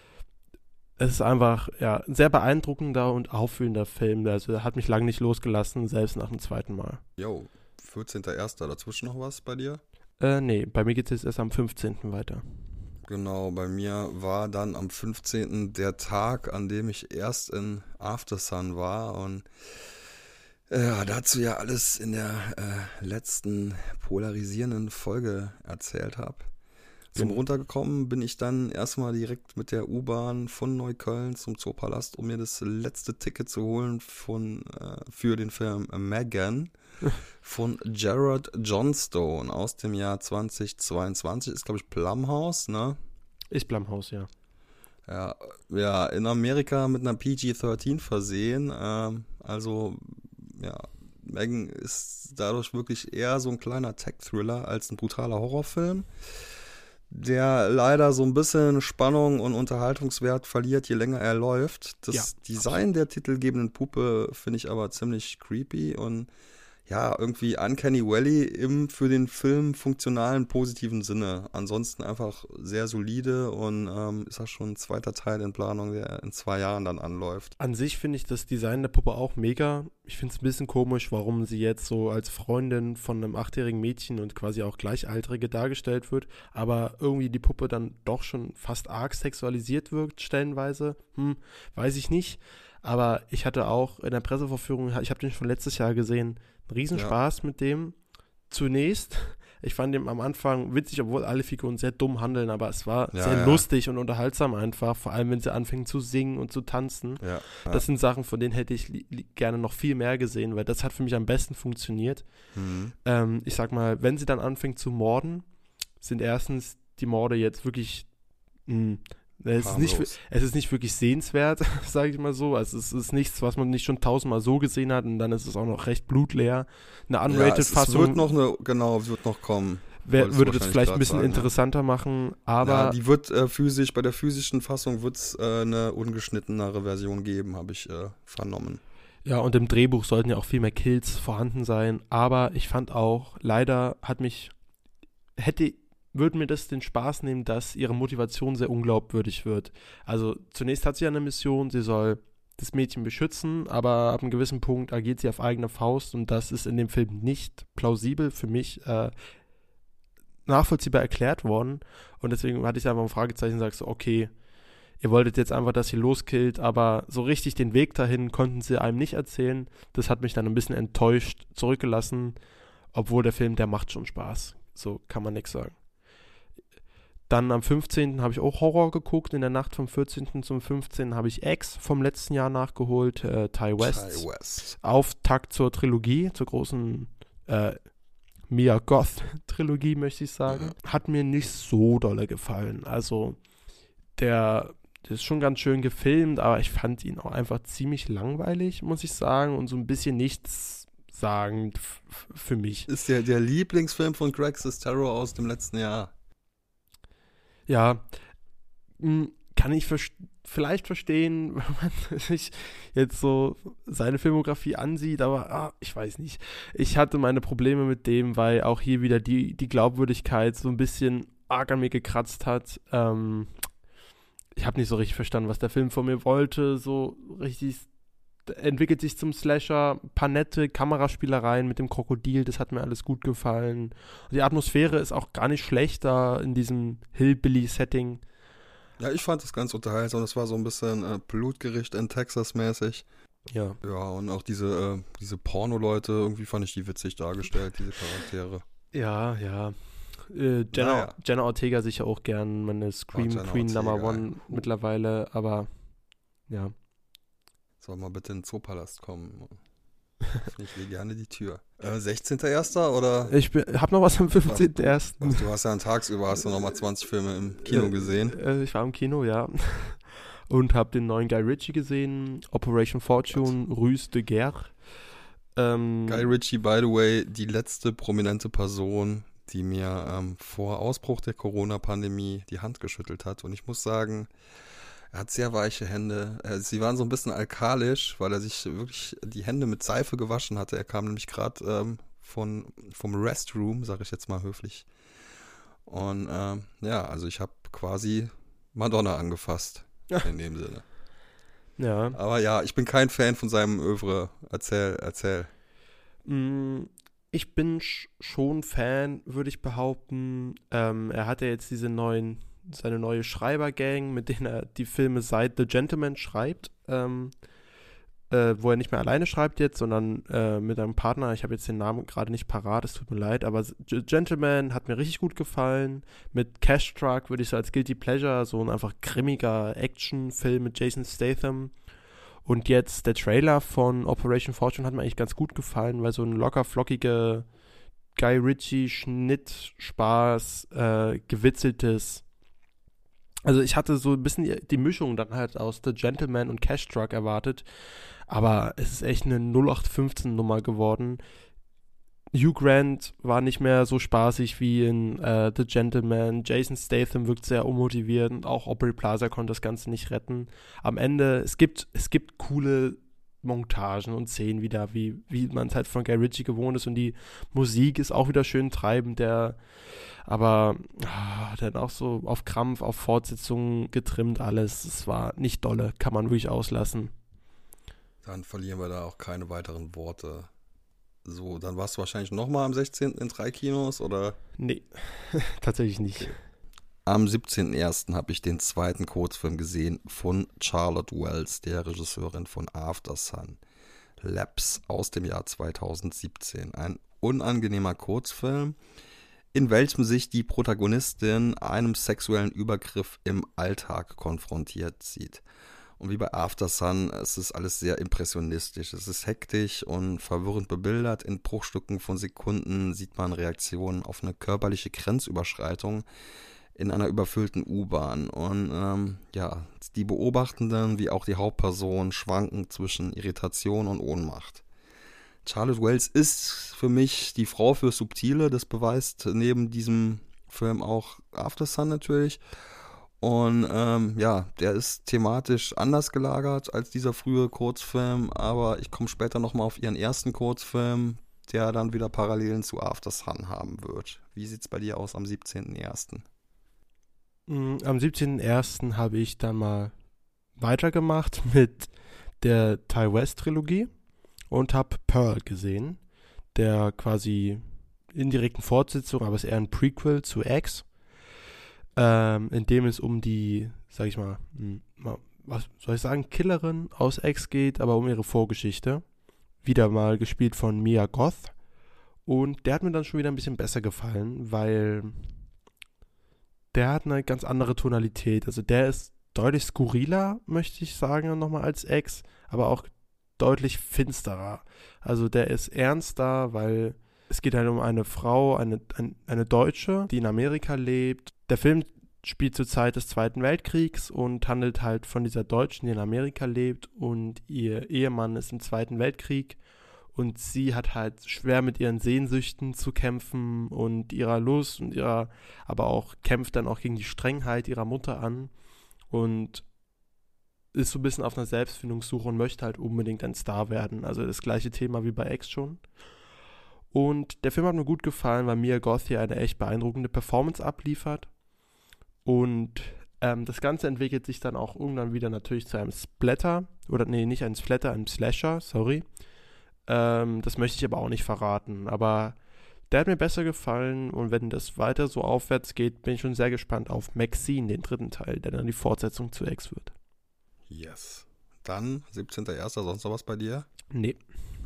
es ist einfach ein sehr beeindruckender und auffühlender Film. Also er hat mich lange nicht losgelassen, selbst nach dem zweiten Mal. Jo, 14.01. dazwischen noch was bei dir? Nee, bei mir geht es erst am 15. weiter. Genau, bei mir war dann am 15. der Tag, an dem ich erst in Aftersun war und dazu ja alles in der letzten polarisierenden Folge erzählt habe. Zum Runtergekommen bin ich dann erstmal direkt mit der U-Bahn von Neukölln zum Zoopalast, um mir das letzte Ticket zu holen für den Film Megan von Jared Johnstone aus dem Jahr 2022. Ist, glaube ich, Blumhouse, ne? Ist Blumhouse, ja. Ja, in Amerika mit einer PG-13 versehen. Megan ist dadurch wirklich eher so ein kleiner Tech-Thriller als ein brutaler Horrorfilm, der leider so ein bisschen Spannung und Unterhaltungswert verliert, je länger er läuft. Das Design der titelgebenden Puppe finde ich aber ziemlich creepy und ja, irgendwie Uncanny Valley im für den Film funktionalen, positiven Sinne. Ansonsten einfach sehr solide und ist auch schon ein zweiter Teil in Planung, der in 2 Jahren dann anläuft. An sich finde ich das Design der Puppe auch mega. Ich finde es ein bisschen komisch, warum sie jetzt so als Freundin von einem 8-jährigen Mädchen und quasi auch Gleichaltrige dargestellt wird, aber irgendwie die Puppe dann doch schon fast arg sexualisiert wirkt, stellenweise. Weiß ich nicht. Aber ich hatte auch in der Pressevorführung, ich habe den schon letztes Jahr gesehen, einen Riesenspaß mit dem. Zunächst, ich fand den am Anfang witzig, obwohl alle Figuren sehr dumm handeln, aber es war sehr lustig und unterhaltsam einfach, vor allem wenn sie anfingen zu singen und zu tanzen. Ja. Das sind Sachen, von denen hätte ich gerne noch viel mehr gesehen, weil das hat für mich am besten funktioniert. Ich sag mal, wenn sie dann anfängt zu morden, sind erstens die Morde jetzt wirklich es ist nicht wirklich sehenswert, sage ich mal so. Also es ist nichts, was man nicht schon 1000-mal so gesehen hat und dann ist es auch noch recht blutleer. Eine Unrated-Fassung wird noch kommen. Würde das vielleicht ein bisschen interessanter machen, aber... Ja, die wird bei der physischen Fassung wird es eine ungeschnittenere Version geben, habe ich vernommen. Ja, und im Drehbuch sollten ja auch viel mehr Kills vorhanden sein, aber ich fand auch, leider würde mir das den Spaß nehmen, dass ihre Motivation sehr unglaubwürdig wird. Also zunächst hat sie ja eine Mission, sie soll das Mädchen beschützen, aber ab einem gewissen Punkt agiert sie auf eigene Faust und das ist in dem Film nicht plausibel für mich nachvollziehbar erklärt worden und deswegen hatte ich einfach ein Fragezeichen und sage so, okay, ihr wolltet jetzt einfach, dass sie loskillt, aber so richtig den Weg dahin konnten sie einem nicht erzählen. Das hat mich dann ein bisschen enttäuscht zurückgelassen, obwohl der Film, der macht schon Spaß. So kann man nichts sagen. Dann am 15. habe ich auch Horror geguckt. In der Nacht vom 14. zum 15. habe ich X vom letzten Jahr nachgeholt. Ty West. Auftakt zur Trilogie, zur großen Mia Goth-Trilogie, möchte ich sagen. Hat mir nicht so dolle gefallen. Also, der ist schon ganz schön gefilmt, aber ich fand ihn auch einfach ziemlich langweilig, muss ich sagen. Und so ein bisschen nichtssagend für mich. Ist der Lieblingsfilm von Greg Sestero aus dem letzten Jahr. Ja, kann ich vielleicht verstehen, wenn man sich jetzt so seine Filmografie ansieht, aber ich weiß nicht. Ich hatte meine Probleme mit dem, weil auch hier wieder die Glaubwürdigkeit so ein bisschen arg an mir gekratzt hat. Ich habe nicht so richtig verstanden, was der Film von mir wollte. So richtig entwickelt sich zum Slasher, ein paar nette Kameraspielereien mit dem Krokodil, das hat mir alles gut gefallen. Und die Atmosphäre ist auch gar nicht schlecht da in diesem Hillbilly-Setting. Ja, ich fand das ganz unterhaltsam. Das war so ein bisschen Blutgericht in Texas-mäßig. Ja. Ja, und auch diese Porno-Leute, irgendwie fand ich die witzig dargestellt, diese Charaktere. Ja. Jenna Ortega sicher auch gern, meine Scream Queen Ortega, Number One mittlerweile, aber ja. Soll mal bitte in den Zoopalast kommen. Ich will gerne die Tür. 16.01. oder? Ich hab noch was am 15.01. Du hast ja tagsüber noch mal 20 Filme im Kino gesehen. Ich war im Kino, ja. Und hab den neuen Guy Ritchie gesehen. Operation Fortune, Ruse de Guerre. Guy Ritchie, by the way, die letzte prominente Person, die mir vor Ausbruch der Corona-Pandemie die Hand geschüttelt hat. Und ich muss sagen, er hat sehr weiche Hände. Sie waren so ein bisschen alkalisch, weil er sich wirklich die Hände mit Seife gewaschen hatte. Er kam nämlich gerade vom Restroom, sage ich jetzt mal höflich. Und also ich habe quasi Madonna angefasst, in dem Sinne. Ja. Aber ja, ich bin kein Fan von seinem Oeuvre. Erzähl. Ich bin schon Fan, würde ich behaupten. Er hat ja jetzt seine neue Schreibergang, mit denen er die Filme seit The Gentleman schreibt, wo er nicht mehr alleine schreibt jetzt, sondern mit einem Partner. Ich habe jetzt den Namen gerade nicht parat, es tut mir leid, aber The Gentleman hat mir richtig gut gefallen. Mit Cash Truck würde ich so als Guilty Pleasure, so ein einfach grimmiger Actionfilm mit Jason Statham. Und jetzt der Trailer von Operation Fortune hat mir eigentlich ganz gut gefallen, weil so ein locker flockige Guy Ritchie Schnitt, Spaß, gewitzeltes. Also ich hatte so ein bisschen die Mischung dann halt aus The Gentleman und Cash Truck erwartet, aber es ist echt eine 0815-Nummer geworden. Hugh Grant war nicht mehr so spaßig wie in The Gentleman. Jason Statham wirkt sehr unmotiviert und auch Aubrey Plaza konnte das Ganze nicht retten. Am Ende, es gibt coole Montagen und Szenen wieder, wie man es halt von Guy Ritchie gewohnt ist und die Musik ist auch wieder schön treibend, aber dann auch so auf Krampf, auf Fortsetzungen getrimmt alles. Es war nicht dolle, kann man wirklich auslassen. Dann verlieren wir da auch keine weiteren Worte. So, dann warst du wahrscheinlich nochmal am 16. in 3 Kinos, oder? Nee, tatsächlich nicht. Okay. Am 17.01. habe ich den zweiten Kurzfilm gesehen von Charlotte Wells, der Regisseurin von Aftersun. Lapse aus dem Jahr 2017. Ein unangenehmer Kurzfilm, in welchem sich die Protagonistin einem sexuellen Übergriff im Alltag konfrontiert sieht. Und wie bei Aftersun, es ist alles sehr impressionistisch. Es ist hektisch und verwirrend bebildert. In Bruchstücken von Sekunden sieht man Reaktionen auf eine körperliche Grenzüberschreitung in einer überfüllten U-Bahn. Und die Beobachtenden wie auch die Hauptperson schwanken zwischen Irritation und Ohnmacht. Charlotte Wells ist für mich die Frau für Subtile. Das beweist neben diesem Film auch Aftersun natürlich. Und der ist thematisch anders gelagert als dieser frühe Kurzfilm. Aber ich komme später nochmal auf ihren ersten Kurzfilm, der dann wieder Parallelen zu Aftersun haben wird. Wie sieht's bei dir aus am 17.01.? Am 17.01. habe ich dann mal weitergemacht mit der Ty West Trilogie und habe Pearl gesehen, der quasi indirekten Fortsetzung, aber es ist eher ein Prequel zu X, in dem es um die, sag ich mal, was soll ich sagen, Killerin aus X geht, aber um ihre Vorgeschichte. Wieder mal gespielt von Mia Goth. Und der hat mir dann schon wieder ein bisschen besser gefallen, weil der hat eine ganz andere Tonalität. Also der ist deutlich skurriler, möchte ich sagen, nochmal als X, aber auch deutlich finsterer. Also der ist ernster, weil es geht halt um eine Frau, eine Deutsche, die in Amerika lebt. Der Film spielt zur Zeit des Zweiten Weltkriegs und handelt halt von dieser Deutschen, die in Amerika lebt, und ihr Ehemann ist im Zweiten Weltkrieg. Und sie hat halt schwer mit ihren Sehnsüchten zu kämpfen und ihrer Lust und aber auch kämpft dann auch gegen die Strengheit ihrer Mutter an und ist so ein bisschen auf einer Selbstfindungssuche und möchte halt unbedingt ein Star werden. Also das gleiche Thema wie bei X schon. Und der Film hat mir gut gefallen, weil Mia Goth hier eine echt beeindruckende Performance abliefert. Und das Ganze entwickelt sich dann auch irgendwann wieder natürlich zu einem Splatter. Oder nee, nicht ein Splatter, ein Slasher, sorry. Das möchte ich aber auch nicht verraten. Aber der hat mir besser gefallen und wenn das weiter so aufwärts geht, bin ich schon sehr gespannt auf Maxine, den dritten Teil, der dann die Fortsetzung zu X wird. Yes. Dann 17.01. sonst noch was bei dir? Nee.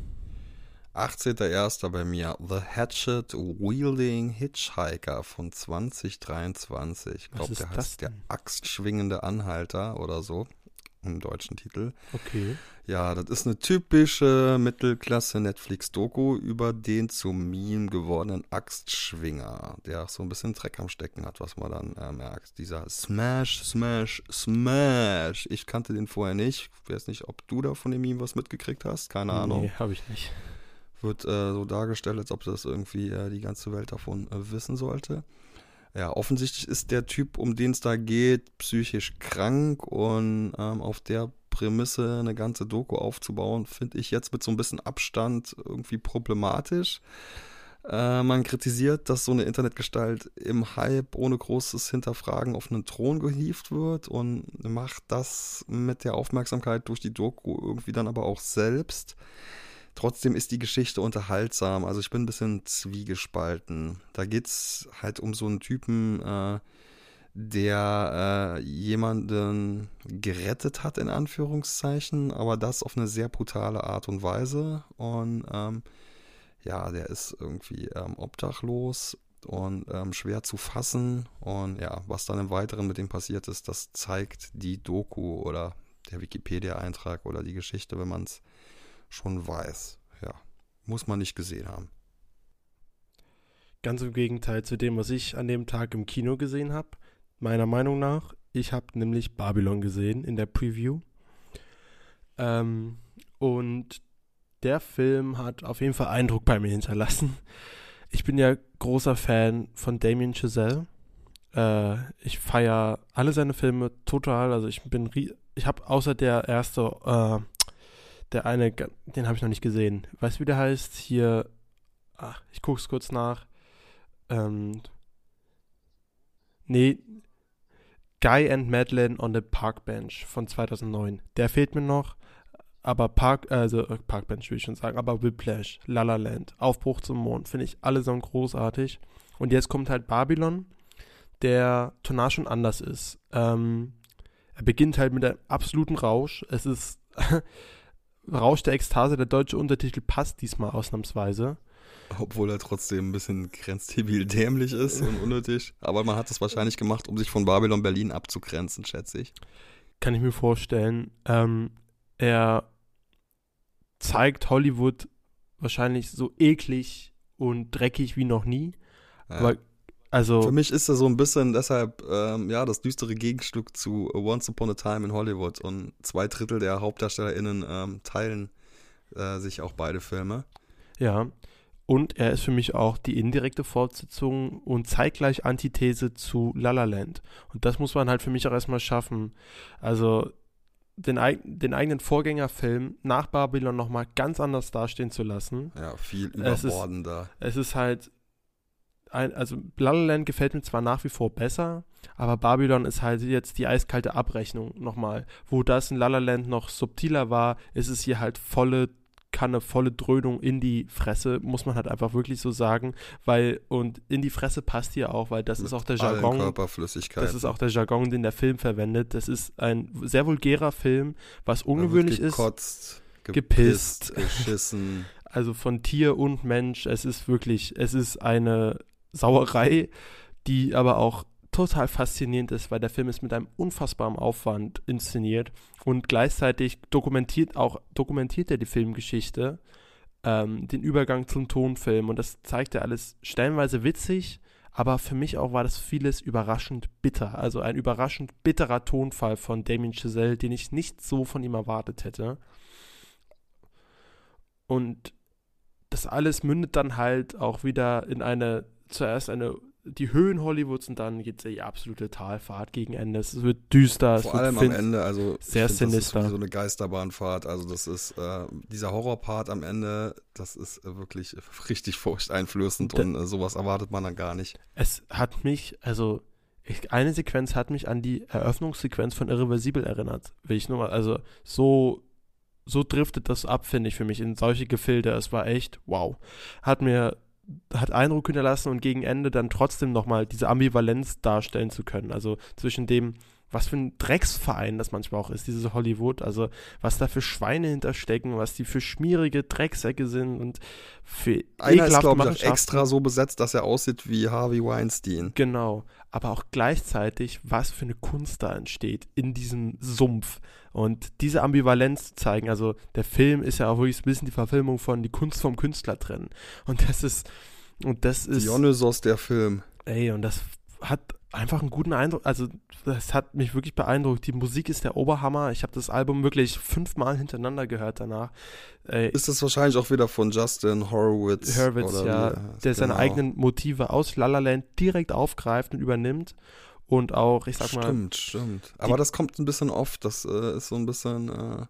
18.01. bei mir The Hatchet Wielding Hitchhiker von 2023. Ich glaube, der heißt Der axtschwingende Anhalter oder so. Im deutschen Titel. Okay. Ja, das ist eine typische Mittelklasse-Netflix-Doku über den zu Meme gewordenen Axtschwinger, der auch so ein bisschen Dreck am Stecken hat, was man dann merkt. Dieser Smash, Smash, Smash. Ich kannte den vorher nicht. Ich weiß nicht, ob du da von dem Meme was mitgekriegt hast. Keine Ahnung. Nee, habe ich nicht. Wird so dargestellt, als ob das irgendwie die ganze Welt davon wissen sollte. Ja, offensichtlich ist der Typ, um den es da geht, psychisch krank und auf der Prämisse eine ganze Doku aufzubauen, finde ich jetzt mit so ein bisschen Abstand irgendwie problematisch. Man kritisiert, dass so eine Internetgestalt im Hype ohne großes Hinterfragen auf einen Thron gehievt wird und macht das mit der Aufmerksamkeit durch die Doku irgendwie dann aber auch selbst. Trotzdem ist die Geschichte unterhaltsam, also ich bin ein bisschen zwiegespalten. Da geht es halt um so einen Typen, der jemanden gerettet hat, in Anführungszeichen, aber das auf eine sehr brutale Art und Weise. Und der ist irgendwie obdachlos und schwer zu fassen. Und ja, was dann im Weiteren mit ihm passiert ist, das zeigt die Doku oder der Wikipedia-Eintrag oder die Geschichte, wenn man es schon weiß. Ja, muss man nicht gesehen haben. Ganz im Gegenteil zu dem, was ich an dem Tag im Kino gesehen habe. Meiner Meinung nach, ich habe nämlich Babylon gesehen in der Preview. Und der Film hat auf jeden Fall Eindruck bei mir hinterlassen. Ich bin ja großer Fan von Damien Chazelle. Ich feiere alle seine Filme total. Also ich habe außer der erste, der eine, den habe ich noch nicht gesehen. Weißt du, wie der heißt? Hier, ich gucke es kurz nach. Nee, Guy and Madeline on the Park Bench von 2009. Der fehlt mir noch. Aber Park Bench will ich schon sagen, aber Whiplash, La La Land, Aufbruch zum Mond, finde ich allesamt großartig. Und jetzt kommt halt Babylon, der tonal schon anders ist. Er beginnt halt mit einem absoluten Rausch. Es ist Rausch der Ekstase, der deutsche Untertitel passt diesmal ausnahmsweise. Obwohl er trotzdem ein bisschen grenzdebil dämlich ist und unnötig. Aber man hat es wahrscheinlich gemacht, um sich von Babylon Berlin abzugrenzen, schätze ich. Kann ich mir vorstellen. Er zeigt Hollywood wahrscheinlich so eklig und dreckig wie noch nie. Ja. Aber also für mich ist er so ein bisschen deshalb das düstere Gegenstück zu Once Upon a Time in Hollywood. Und 2/3 der HauptdarstellerInnen teilen sich auch beide Filme. ja. Und er ist für mich auch die indirekte Fortsetzung und zeitgleich Antithese zu La La Land. Und das muss man halt für mich auch erstmal schaffen. Also den eigenen Vorgängerfilm nach Babylon nochmal ganz anders dastehen zu lassen. Ja, viel überbordender. Es ist halt, also La La Land gefällt mir zwar nach wie vor besser, aber Babylon ist halt jetzt die eiskalte Abrechnung nochmal. Wo das in La La Land noch subtiler war, ist es hier halt volle Dröhnung in die Fresse, muss man halt einfach wirklich so sagen, und in die Fresse passt hier auch, weil das ist auch der Jargon, Körperflüssigkeit. das ist auch der Jargon, den der Film verwendet. Das ist ein sehr vulgärer Film, was ungewöhnlich gekotzt, ist, gepisst, geschissen. Also von Tier und Mensch, es ist eine Sauerei, die aber auch total faszinierend ist, weil der Film ist mit einem unfassbaren Aufwand inszeniert und gleichzeitig dokumentiert er die Filmgeschichte, den Übergang zum Tonfilm, und das zeigt er alles stellenweise witzig, aber für mich auch war das vieles überraschend bitter, also ein überraschend bitterer Tonfall von Damien Chazelle, den ich nicht so von ihm erwartet hätte. Und das alles mündet dann halt auch wieder in die Höhen Hollywoods, und dann geht es die absolute Talfahrt gegen Ende. Es wird düster. Vor allem am Ende, also sehr sinister. Das ist wie so eine Geisterbahnfahrt. Also das ist dieser Horrorpart am Ende, das ist wirklich richtig furchteinflößend und sowas erwartet man dann gar nicht. Es hat mich, eine Sequenz hat mich an die Eröffnungssequenz von Irreversibel erinnert. Will ich nur mal, also so driftet das ab, finde ich, für mich in solche Gefilde. Es war echt, wow. Hat Eindruck hinterlassen und gegen Ende dann trotzdem nochmal diese Ambivalenz darstellen zu können. Also zwischen dem, was für ein Drecksverein das manchmal auch ist, dieses Hollywood, also was da für Schweine hinterstecken, was die für schmierige Drecksäcke sind und für einer ist, glaube ich, Machenschaften. extra so besetzt, dass er aussieht wie Harvey Weinstein. Genau, aber auch gleichzeitig, was für eine Kunst da entsteht in diesem Sumpf. Und diese Ambivalenz zu zeigen, also der Film ist ja auch wirklich ein bisschen die Verfilmung von die Kunst vom Künstler drin. Und das ist Dionysos, der Film. Und das hat einfach einen guten Eindruck, also das hat mich wirklich beeindruckt. Die Musik ist der Oberhammer. Ich habe das Album wirklich 5-mal hintereinander gehört danach. Ist das wahrscheinlich auch wieder von Justin Hurwitz? Der seine eigenen Motive aus La La Land direkt aufgreift und übernimmt. Und auch, ich sag mal... Stimmt. Aber das kommt ein bisschen oft. Das ist so ein bisschen,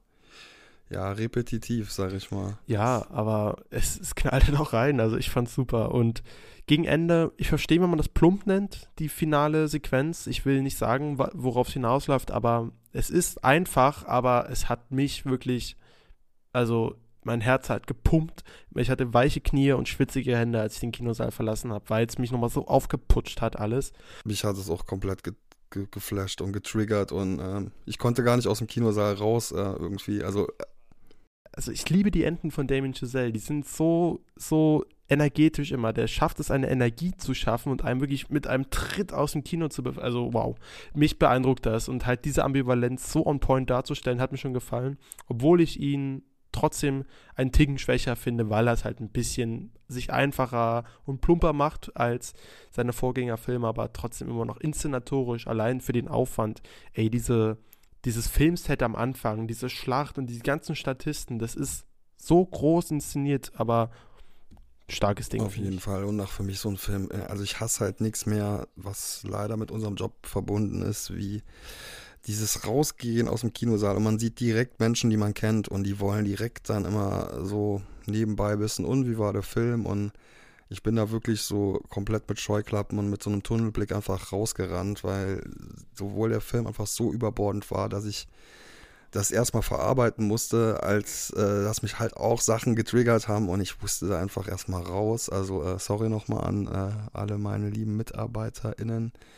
repetitiv, sag ich mal. Ja, aber es knallt dann auch rein. Also ich fand's super. Und gegen Ende, ich verstehe, wenn man das plump nennt, die finale Sequenz. Ich will nicht sagen, worauf es hinausläuft, aber es ist einfach, aber es hat mich wirklich, also mein Herz hat gepumpt. Ich hatte weiche Knie und schwitzige Hände, als ich den Kinosaal verlassen habe, weil es mich nochmal so aufgeputscht hat alles. Mich hat es auch komplett geflasht und getriggert und ich konnte gar nicht aus dem Kinosaal raus irgendwie. Also ich liebe die Enden von Damien Chazelle. Die sind so energetisch immer. Der schafft es, eine Energie zu schaffen und einem wirklich mit einem Tritt aus dem Kino also wow. Mich beeindruckt das, und halt diese Ambivalenz so on point darzustellen, hat mir schon gefallen. Obwohl ich ihn trotzdem einen Ticken schwächer finde, weil er es halt ein bisschen sich einfacher und plumper macht als seine Vorgängerfilme, aber trotzdem immer noch inszenatorisch, allein für den Aufwand. Dieses Filmset am Anfang, diese Schlacht und die ganzen Statisten, das ist so groß inszeniert, aber starkes Ding. Auf jeden Fall. Und für mich so ein Film, also ich hasse halt nichts mehr, was leider mit unserem Job verbunden ist, wie dieses Rausgehen aus dem Kinosaal, und man sieht direkt Menschen, die man kennt, und die wollen direkt dann immer so nebenbei wissen, und wie war der Film, und ich bin da wirklich so komplett mit Scheuklappen und mit so einem Tunnelblick einfach rausgerannt, weil sowohl der Film einfach so überbordend war, dass ich das erstmal verarbeiten musste, als dass mich halt auch Sachen getriggert haben, und ich musste da einfach erstmal raus. Also sorry nochmal an alle meine lieben MitarbeiterInnen,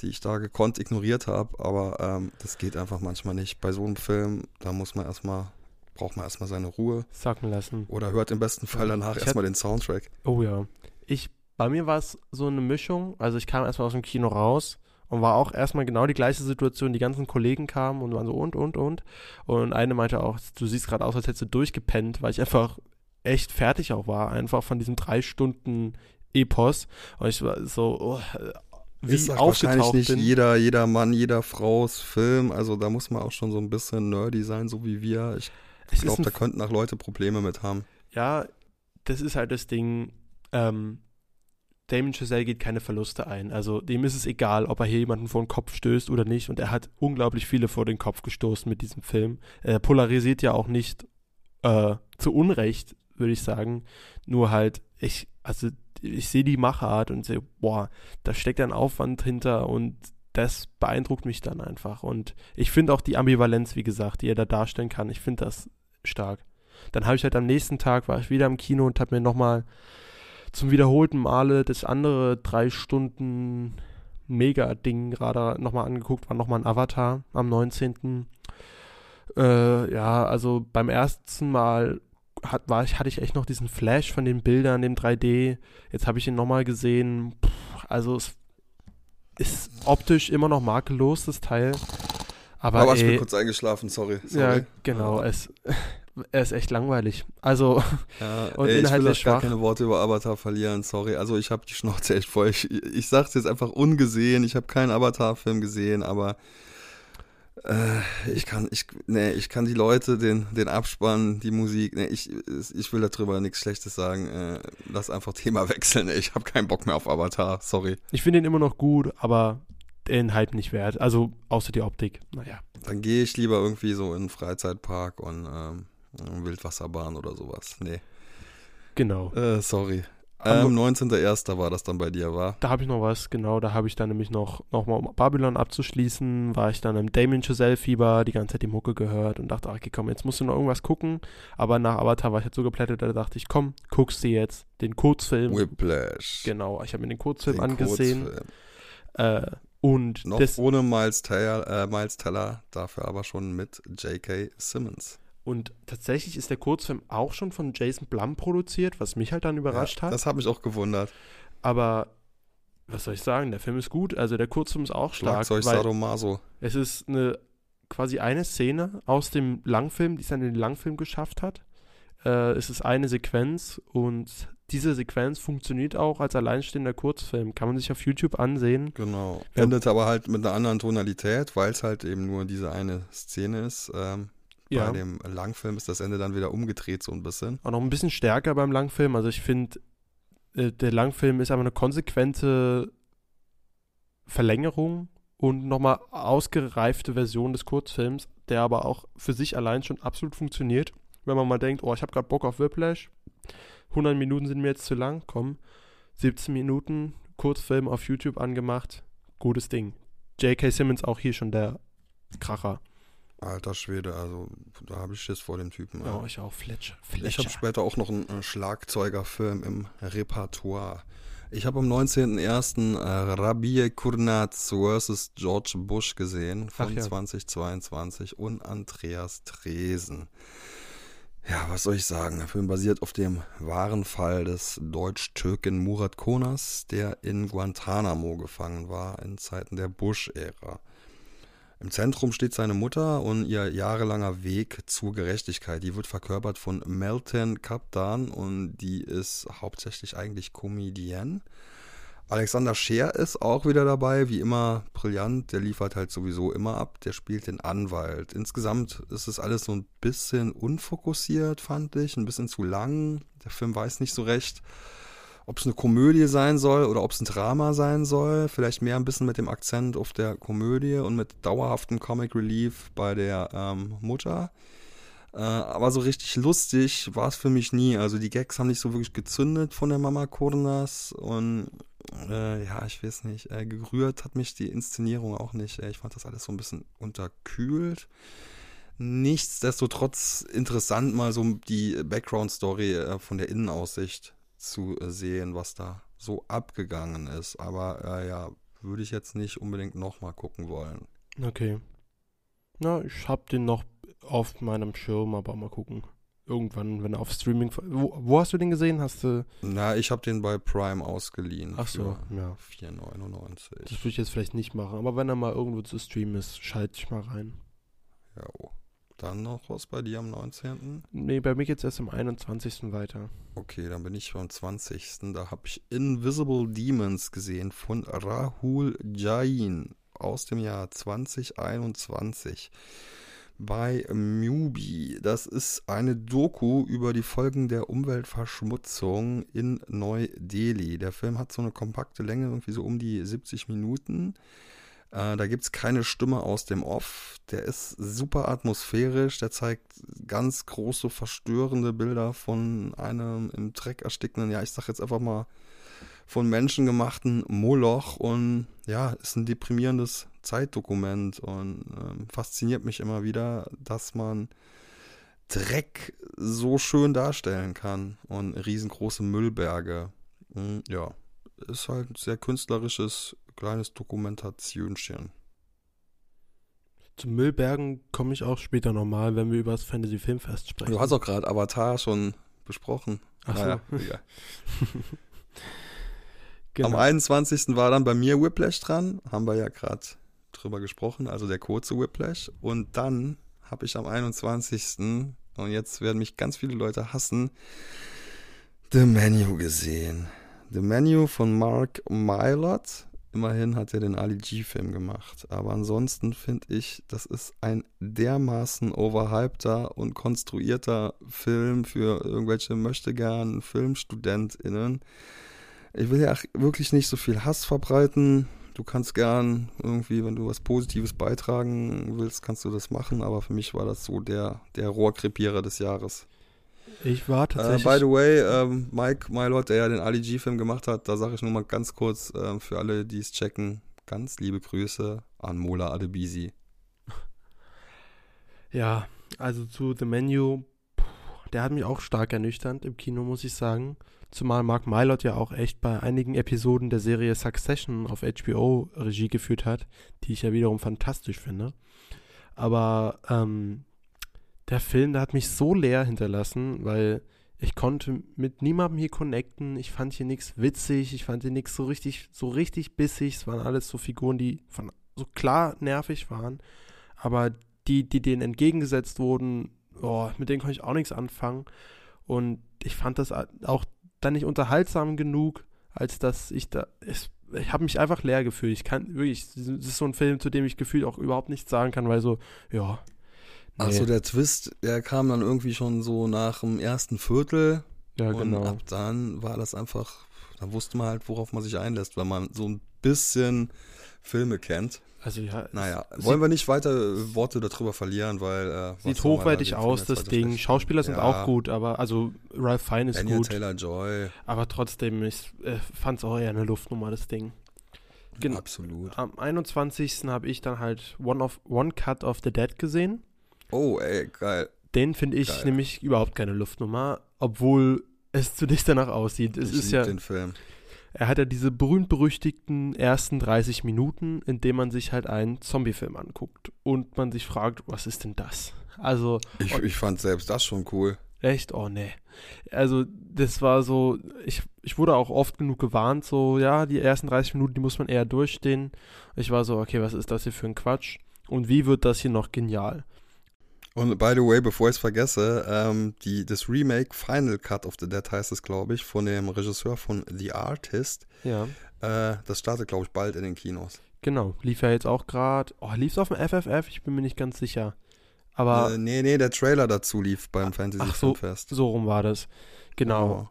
die ich da gekonnt ignoriert habe, aber das geht einfach manchmal nicht. Bei so einem Film, da braucht man erstmal seine Ruhe. Sacken lassen. Oder hört im besten Fall danach erstmal den Soundtrack. Oh ja. Bei mir war es so eine Mischung, also ich kam erstmal aus dem Kino raus und war auch erstmal genau die gleiche Situation, die ganzen Kollegen kamen und waren so und eine meinte auch, du siehst gerade aus, als hättest du durchgepennt, weil ich einfach echt fertig auch war, einfach von diesem 3 Stunden Epos und ich war so, wie ist ich wahrscheinlich nicht bin. jeder Mann, jeder Frau's Film, also da muss man auch schon so ein bisschen nerdy sein, so wie wir. Ich glaube, da könnten auch Leute Probleme mit haben. Ja, das ist halt das Ding, Damien Chazelle geht keine Verluste ein. Also dem ist es egal, ob er hier jemanden vor den Kopf stößt oder nicht. Und er hat unglaublich viele vor den Kopf gestoßen mit diesem Film. Er polarisiert ja auch nicht zu Unrecht, würde ich sagen. Nur halt, ich sehe die Machart und sehe, boah, da steckt ein Aufwand hinter und das beeindruckt mich dann einfach. Und ich finde auch die Ambivalenz, wie gesagt, die er da darstellen kann, ich finde das stark. Dann habe ich halt am nächsten Tag, war ich wieder im Kino und habe mir nochmal zum wiederholten Male das andere 3 Stunden Mega-Ding gerade nochmal angeguckt, war nochmal ein Avatar am 19. Ja, also beim ersten Mal hatte ich echt noch diesen Flash von den Bildern, dem 3D. Jetzt habe ich ihn nochmal gesehen. Also es ist optisch immer noch makellos, das Teil. Aber ich bin kurz eingeschlafen, sorry. Ja, genau. Er ist echt langweilig. Also, ja, und ich will inhaltlich gar keine Worte über Avatar verlieren, sorry. Also ich habe die Schnauze echt voll. Ich sag's jetzt einfach ungesehen. Ich habe keinen Avatar-Film gesehen, aber ich kann die Leute, den Abspann, die Musik, ich will darüber nichts Schlechtes sagen. Lass einfach Thema wechseln. Ich habe keinen Bock mehr auf Avatar, sorry. Ich finde ihn immer noch gut, aber den Hype nicht wert. Also außer die Optik, naja. Dann gehe ich lieber irgendwie so in einen Freizeitpark und Wildwasserbahn oder sowas. Nee. Genau. Sorry. 19.01. war das dann bei dir, war? Da habe ich noch was, genau. Da habe ich dann nämlich noch mal, um Babylon abzuschließen, war ich dann im Damien Chazelle-Fieber, die ganze Zeit die Mucke gehört und dachte, okay, komm, jetzt musst du noch irgendwas gucken. Aber nach Avatar war ich jetzt so geplättet, da dachte ich, komm, guckst dir jetzt den Kurzfilm. Whiplash. Genau, ich habe mir den Kurzfilm angesehen. Und noch ohne Miles Teller, dafür aber schon mit J.K. Simmons. Und tatsächlich ist der Kurzfilm auch schon von Jason Blum produziert, was mich halt dann überrascht hat. Das hat mich auch gewundert. Aber, was soll ich sagen, der Film ist gut, also der Kurzfilm ist auch stark. Schlagzeug Sadomaso. Es ist quasi eine Szene aus dem Langfilm, die es dann in den Langfilm geschafft hat. Es ist eine Sequenz und diese Sequenz funktioniert auch als alleinstehender Kurzfilm. Kann man sich auf YouTube ansehen. Genau. Endet aber halt mit einer anderen Tonalität, weil es halt eben nur diese eine Szene ist. Bei dem Langfilm ist das Ende dann wieder umgedreht so ein bisschen. Auch noch ein bisschen stärker beim Langfilm. Also ich finde, der Langfilm ist aber eine konsequente Verlängerung und nochmal ausgereifte Version des Kurzfilms, der aber auch für sich allein schon absolut funktioniert. Wenn man mal denkt, oh, ich habe gerade Bock auf Whiplash, 100 Minuten sind mir jetzt zu lang, komm, 17 Minuten, Kurzfilm auf YouTube angemacht, gutes Ding. J.K. Simmons auch hier schon der Kracher. Alter Schwede, also da habe ich Schiss vor dem Typen. Ja, ich auch, Fletcher. Ich habe später auch noch einen Schlagzeugerfilm im Repertoire. Ich habe am 19.01. Rabie Kurnaz vs. George Bush gesehen von 2022 und Andreas Dresen. Ja, was soll ich sagen? Der Film basiert auf dem wahren Fall des Deutsch-Türken Murat Konas, der in Guantanamo gefangen war in Zeiten der Bush-Ära. Im Zentrum steht seine Mutter und ihr jahrelanger Weg zur Gerechtigkeit. Die wird verkörpert von Meltem Kaptan und die ist hauptsächlich eigentlich Comedienne. Alexander Scheer ist auch wieder dabei, wie immer brillant. Der liefert halt sowieso immer ab. Der spielt den Anwalt. Insgesamt ist es alles so ein bisschen unfokussiert, fand ich. Ein bisschen zu lang. Der Film weiß nicht so recht, ob es eine Komödie sein soll oder ob es ein Drama sein soll. Vielleicht mehr ein bisschen mit dem Akzent auf der Komödie und mit dauerhaftem Comic Relief bei der Mutter. Aber so richtig lustig war es für mich nie. Also die Gags haben nicht so wirklich gezündet von der Mama Kurnas und ich weiß nicht, gerührt hat mich die Inszenierung auch nicht. Ich fand das alles so ein bisschen unterkühlt. Nichtsdestotrotz interessant, mal so die Background-Story von der Innenaussicht zu sehen, was da so abgegangen ist. Aber würde ich jetzt nicht unbedingt nochmal gucken wollen. Okay. Na, ich hab den noch auf meinem Schirm, aber mal gucken. Irgendwann, wenn er auf Streaming... Wo hast du den gesehen? Hast du... Na, ich habe den bei Prime ausgeliehen. Ach so, für ja. 4,99. Das würde ich jetzt vielleicht nicht machen, aber wenn er mal irgendwo zu streamen ist, schalte ich mal rein. Ja, oh. Dann noch was bei dir am 19.? Nee, bei mir geht's erst am 21. weiter. Okay, dann bin ich beim 20. Da habe ich Invisible Demons gesehen von Rahul Jain aus dem Jahr 2021 bei Mubi. Das ist eine Doku über die Folgen der Umweltverschmutzung in Neu-Delhi. Der Film hat so eine kompakte Länge, irgendwie so um die 70 Minuten. Da gibt es keine Stimme aus dem Off. Der ist super atmosphärisch. Der zeigt ganz große, verstörende Bilder von einem im Dreck erstickenden, ja, ich sag jetzt einfach mal, von menschengemachten Moloch. Und ja, ist ein deprimierendes Zeitdokument und fasziniert mich immer wieder, dass man Dreck so schön darstellen kann und riesengroße Müllberge. Ja, ist halt ein sehr künstlerisches kleines Dokumentationchen. Zu Müllbergen komme ich auch später nochmal, wenn wir über das Fantasy Filmfest sprechen. Du hast auch gerade Avatar schon besprochen. Ach so. Naja, egal. Genau. Am 21. war dann bei mir Whiplash dran. Haben wir ja gerade drüber gesprochen, also der kurze Whiplash. Und dann habe ich am 21. und jetzt werden mich ganz viele Leute hassen, The Menu gesehen. The Menu von Mark Mylod. Immerhin hat er den Ali G-Film gemacht. Aber ansonsten finde ich, das ist ein dermaßen overhypter und konstruierter Film für irgendwelche möchtegern FilmstudentInnen. Ich will ja wirklich nicht so viel Hass verbreiten. Du kannst gern irgendwie, wenn du was Positives beitragen willst, kannst du das machen. Aber für mich war das so der Rohrkrepierer des Jahres. Ich war tatsächlich... By the way, Mike Mylod, der ja den Ali G-Film gemacht hat, da sage ich nur mal ganz kurz für alle, die es checken, ganz liebe Grüße an Mola Adebisi. Ja, also zu The Menu, der hat mich auch stark ernüchternd im Kino, muss ich sagen. Zumal Mark Mylod ja auch echt bei einigen Episoden der Serie Succession auf HBO Regie geführt hat, die ich ja wiederum fantastisch finde. Aber der Film, der hat mich so leer hinterlassen, weil ich konnte mit niemandem hier connecten. Ich fand hier nichts witzig, ich fand hier nichts so richtig bissig. Es waren alles so Figuren, die so klar nervig waren. Aber die denen entgegengesetzt wurden, mit denen konnte ich auch nichts anfangen. Und ich fand das auch dann nicht unterhaltsam genug, als dass ich habe mich einfach leer gefühlt. Ich kann wirklich, das ist so ein Film, zu dem ich gefühlt auch überhaupt nichts sagen kann, weil so, ja. Nee. Achso, der Twist, der kam dann irgendwie schon so nach dem ersten Viertel. Ja, genau. Und ab dann war das einfach, da wusste man halt, worauf man sich einlässt, weil man so ein bisschen Filme kennt. Also ja. Naja, wollen wir nicht weiter Worte darüber verlieren, weil... sieht hochwertig aus, das Ding. Schauspieler sind auch gut, aber also Ralph Fiennes ist gut. Taylor-Joy. Aber trotzdem, ich fand es auch eher eine Luftnummer, das Ding. Absolut. Am 21. habe ich dann halt One Cut of the Dead gesehen. Oh, ey, geil. Den finde ich nämlich überhaupt keine Luftnummer, obwohl es zunächst danach aussieht. Ich liebe den Film. Er hat ja diese berühmt-berüchtigten ersten 30 Minuten, in denen man sich halt einen Zombie-Film anguckt und man sich fragt, was ist denn das? Also ich fand selbst das schon cool. Echt? Oh, nee. Also das war so, ich wurde auch oft genug gewarnt, so, ja, die ersten 30 Minuten, die muss man eher durchstehen. Ich war so, okay, was ist das hier für ein Quatsch? Und wie wird das hier noch genial? Und by the way, bevor ich es vergesse, das Remake Final Cut of the Dead heißt es, glaube ich, von dem Regisseur von The Artist. Ja. Das startet, glaube ich, bald in den Kinos. Genau, lief ja jetzt auch gerade. Oh, lief es auf dem FFF? Ich bin mir nicht ganz sicher. Aber nee, der Trailer dazu lief beim Fantasy Filmfest. So rum war das. Genau.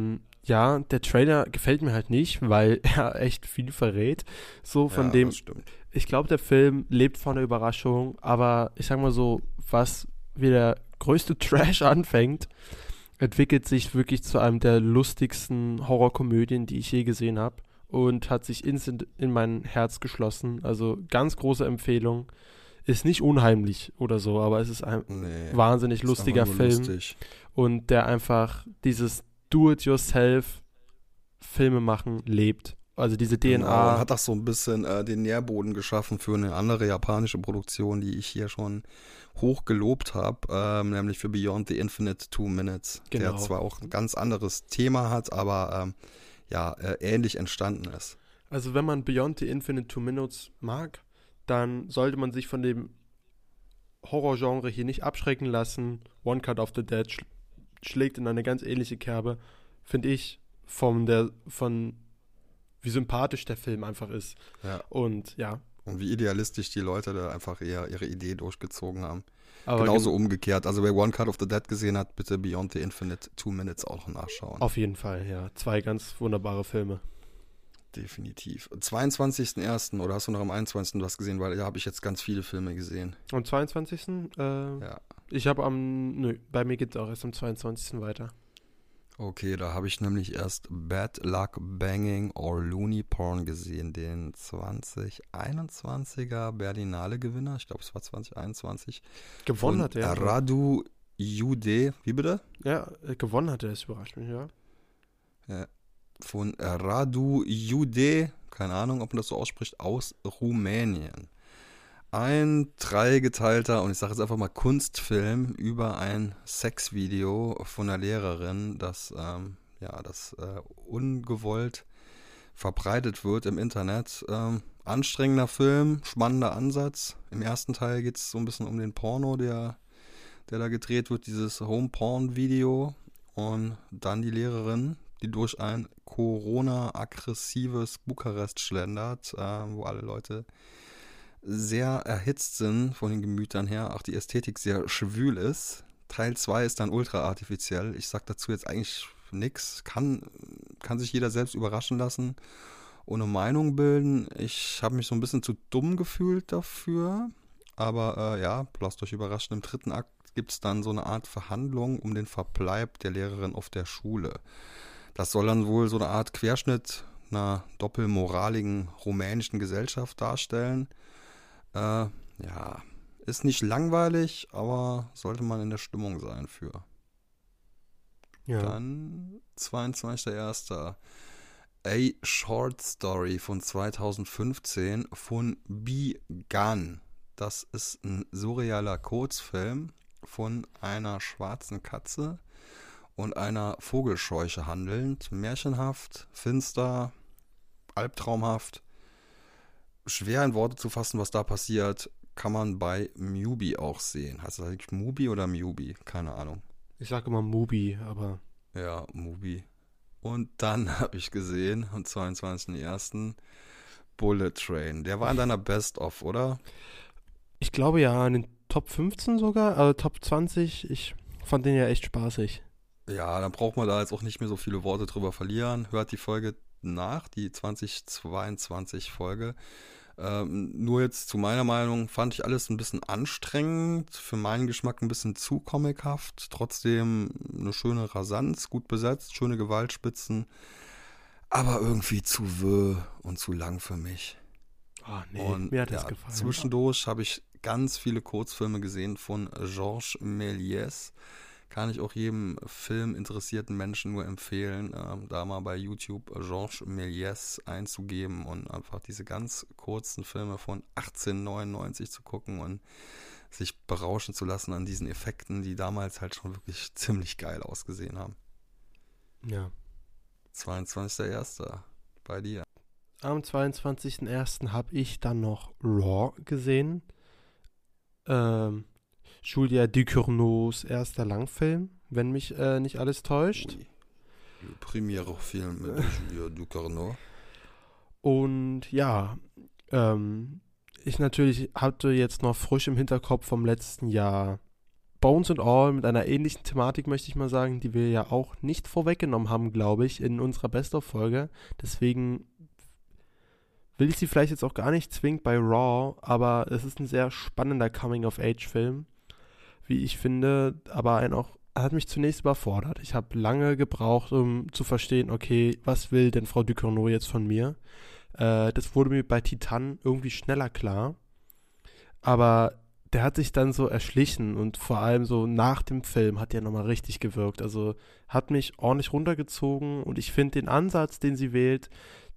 Ja, der Trailer gefällt mir halt nicht, weil er echt viel verrät. So von dem. Das stimmt. Ich glaube, der Film lebt von der Überraschung, aber ich sag mal so, was wie der größte Trash anfängt, entwickelt sich wirklich zu einem der lustigsten Horrorkomödien, die ich je gesehen habe und hat sich instant in mein Herz geschlossen. Also ganz große Empfehlung. Ist nicht unheimlich oder so, aber es ist ein wahnsinnig lustiger Film. Lustig. Und der einfach dieses Do-it-yourself Filme machen lebt. Also diese Genau, DNA. und hat auch so ein bisschen den Nährboden geschaffen für eine andere japanische Produktion, die ich hier schon hoch gelobt habe, nämlich für Beyond the Infinite 2 Minutes, der Genau. zwar auch ein ganz anderes Thema hat, aber ähnlich entstanden ist. Also wenn man Beyond the Infinite 2 Minutes mag, dann sollte man sich von dem Horrorgenre hier nicht abschrecken lassen. One Cut of the Dead schlägt in eine ganz ähnliche Kerbe, finde ich, von wie sympathisch der Film einfach ist. Ja. Und ja. Und wie idealistisch die Leute da einfach ihre Idee durchgezogen haben. Aber Genauso umgekehrt. Also wer One Cut of the Dead gesehen hat, bitte Beyond the Infinite 2 Minutes auch nachschauen. Auf jeden Fall, ja. 2 ganz wunderbare Filme. Definitiv. 22.01. oder hast du noch am 21. was gesehen? Weil da habe ich jetzt ganz viele Filme gesehen. Am 22. Ja. Ich habe bei mir geht es auch erst am 22. weiter. Okay, da habe ich nämlich erst Bad Luck Banging or Looney Porn gesehen, den 2021er Berlinale-Gewinner. Ich glaube, es war 2021. Gewonnen hat er. Radu Jude, wie bitte? Ja, gewonnen hat er, das überrascht mich, ja. Ja. Von Radu Jude, keine Ahnung, ob man das so ausspricht, aus Rumänien. Ein dreigeteilter, und ich sage jetzt einfach mal Kunstfilm über ein Sexvideo von einer Lehrerin, das ungewollt verbreitet wird im Internet. Anstrengender Film, spannender Ansatz. Im ersten Teil geht es so ein bisschen um den Porno, der da gedreht wird, dieses Home-Porn-Video. Und dann die Lehrerin, die durch ein Corona-aggressives Bukarest schlendert, wo alle Leute sehr erhitzt sind von den Gemütern her, auch die Ästhetik sehr schwül ist. Teil 2 ist dann ultra artifiziell. Ich sag dazu jetzt eigentlich nichts. Kann sich jeder selbst überraschen lassen, ohne Meinung bilden. Ich habe mich so ein bisschen zu dumm gefühlt dafür. Aber lasst euch überraschen, im dritten Akt gibt es dann so eine Art Verhandlung um den Verbleib der Lehrerin auf der Schule. Das soll dann wohl so eine Art Querschnitt einer doppelmoraligen rumänischen Gesellschaft darstellen. Ist nicht langweilig, aber sollte man in der Stimmung sein für. Ja. Dann 22.01. A Short Story von 2015 von Begun. Das ist ein surrealer Kurzfilm von einer schwarzen Katze und einer Vogelscheuche handelnd. Märchenhaft, finster, albtraumhaft. Schwer in Worte zu fassen, was da passiert, kann man bei Mubi auch sehen. Heißt das eigentlich Mubi oder Mubi? Keine Ahnung. Ich sage immer Mubi, aber... Ja, Mubi. Und dann habe ich gesehen, am 22.01. Bullet Train. Der war in deiner Best-of, oder? Ich glaube ja, in den Top 15 sogar, also Top 20. Ich fand den ja echt spaßig. Ja, dann braucht man da jetzt auch nicht mehr so viele Worte drüber verlieren. Hört die Folge nach, die 2022 Folge. Nur jetzt zu meiner Meinung fand ich alles ein bisschen anstrengend, für meinen Geschmack ein bisschen zu comichaft, trotzdem eine schöne Rasanz, gut besetzt, schöne Gewaltspitzen, aber irgendwie zu wirr und zu lang für mich. Oh nee, Und mir hat das gefallen. Zwischendurch habe ich ganz viele Kurzfilme gesehen von Georges Méliès. Kann ich auch jedem filminteressierten Menschen nur empfehlen, da mal bei YouTube Georges Méliès einzugeben und einfach diese ganz kurzen Filme von 1899 zu gucken und sich berauschen zu lassen an diesen Effekten, die damals halt schon wirklich ziemlich geil ausgesehen haben. Ja. 22.01. bei dir. Am 22.01. habe ich dann noch Raw gesehen. Julia Ducournau's erster Langfilm, wenn mich nicht alles täuscht. Oui. Le premier film mit Julia Ducournau. Und ja, ich natürlich hatte jetzt noch frisch im Hinterkopf vom letzten Jahr Bones and All mit einer ähnlichen Thematik, möchte ich mal sagen, die wir ja auch nicht vorweggenommen haben, glaube ich, in unserer Best-of-Folge. Deswegen will ich sie vielleicht jetzt auch gar nicht zwingend bei Raw, aber es ist ein sehr spannender Coming-of-Age-Film, wie ich finde, aber er hat mich zunächst überfordert. Ich habe lange gebraucht, um zu verstehen, okay, was will denn Frau Ducournau jetzt von mir? Das wurde mir bei Titan irgendwie schneller klar, aber der hat sich dann so erschlichen und vor allem so nach dem Film hat der nochmal richtig gewirkt. Also hat mich ordentlich runtergezogen und ich finde den Ansatz, den sie wählt,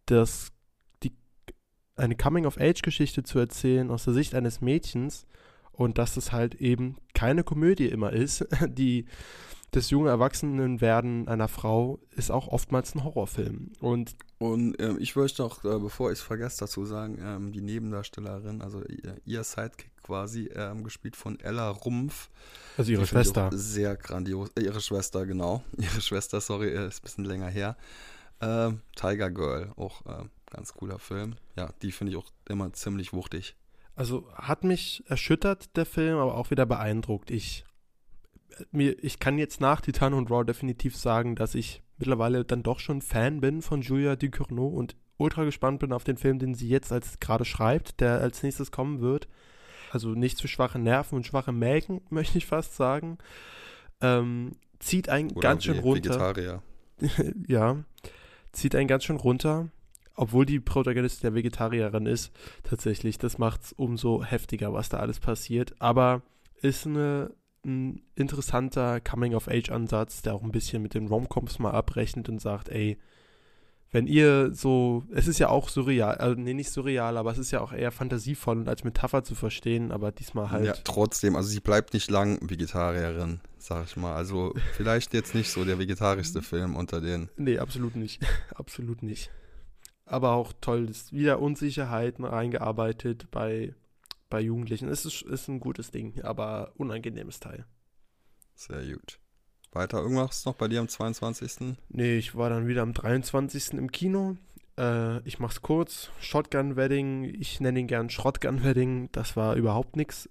das, die, eine Coming-of-Age-Geschichte zu erzählen aus der Sicht eines Mädchens und dass es halt eben keine Komödie immer ist. Das junge Erwachsenenwerden einer Frau ist auch oftmals ein Horrorfilm. Und ich möchte auch, bevor ich es vergesse, dazu sagen, die Nebendarstellerin, also ihr Sidekick quasi, gespielt von Ella Rumpf. also ihre Schwester. Sehr grandios. Ihre Schwester, genau. Ihre Schwester, sorry, ist ein bisschen länger her. Tiger Girl, auch ganz cooler Film. Ja, die finde ich auch immer ziemlich wuchtig. Also hat mich erschüttert, der Film, aber auch wieder beeindruckt. Ich kann jetzt nach Titan und Raw definitiv sagen, dass ich mittlerweile dann doch schon Fan bin von Julia Ducournau und ultra gespannt bin auf den Film, den sie jetzt als gerade schreibt, der als nächstes kommen wird. Also nichts für schwache Nerven und schwache Mägen, möchte ich fast sagen. Zieht einen Oder ganz schön runter. Vegetarier. Ja, zieht einen ganz schön runter, obwohl die Protagonistin der Vegetarierin ist. Tatsächlich, das macht es umso heftiger, was da alles passiert. Aber ist ein interessanter Coming-of-Age-Ansatz, der auch ein bisschen mit den Romcoms mal abrechnet und sagt, ey, wenn ihr so, es ist ja auch surreal, also nee, nicht surreal, aber es ist ja auch eher fantasievoll und als Metapher zu verstehen, aber diesmal halt. Ja, trotzdem, also sie bleibt nicht lang Vegetarierin, sag ich mal. Also vielleicht jetzt nicht so der vegetarischste Film unter den. Nee, absolut nicht. Absolut nicht. Aber auch toll, ist wieder Unsicherheiten reingearbeitet bei Jugendlichen. Es ist ein gutes Ding, aber unangenehmes Teil. Sehr gut. Weiter irgendwas noch bei dir am 22.? Nee, ich war dann wieder am 23. im Kino. Ich mach's kurz. Shotgun Wedding, ich nenne ihn gern Shotgun Wedding, das war überhaupt nichts.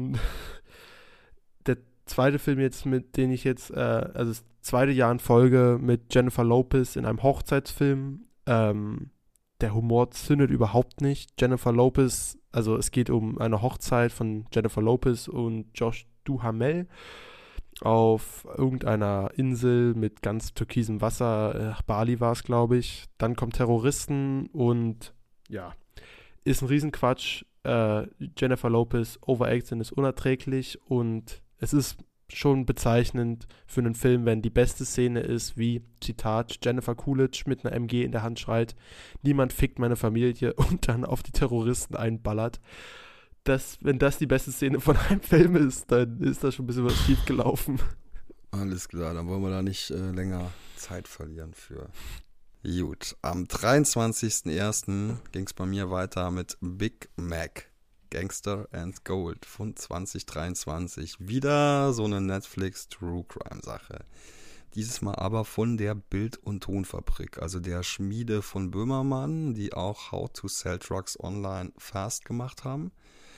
Der zweite Film jetzt, mit dem ich jetzt, also das zweite Jahr in Folge mit Jennifer Lopez in einem Hochzeitsfilm. Der Humor zündet überhaupt nicht. Jennifer Lopez, also es geht um eine Hochzeit von Jennifer Lopez und Josh Duhamel auf irgendeiner Insel mit ganz türkisem Wasser. Bali war es, glaube ich. Dann kommen Terroristen und ja, ist ein Riesenquatsch. Jennifer Lopez overacting ist unerträglich und es ist schon bezeichnend für einen Film, wenn die beste Szene ist, wie, Zitat, Jennifer Coolidge mit einer MG in der Hand schreit, niemand fickt meine Familie und dann auf die Terroristen einballert. Wenn das die beste Szene von einem Film ist, dann ist da schon ein bisschen was schief gelaufen. Alles klar, dann wollen wir da nicht länger Zeit verlieren für. Gut, am 23.01. ging es bei mir weiter mit Big Mac. Gangster and Gold von 2023. Wieder so eine Netflix-True-Crime-Sache. Dieses Mal aber von der Bild- und Tonfabrik, also der Schmiede von Böhmermann, die auch How to Sell Drugs Online Fast gemacht haben.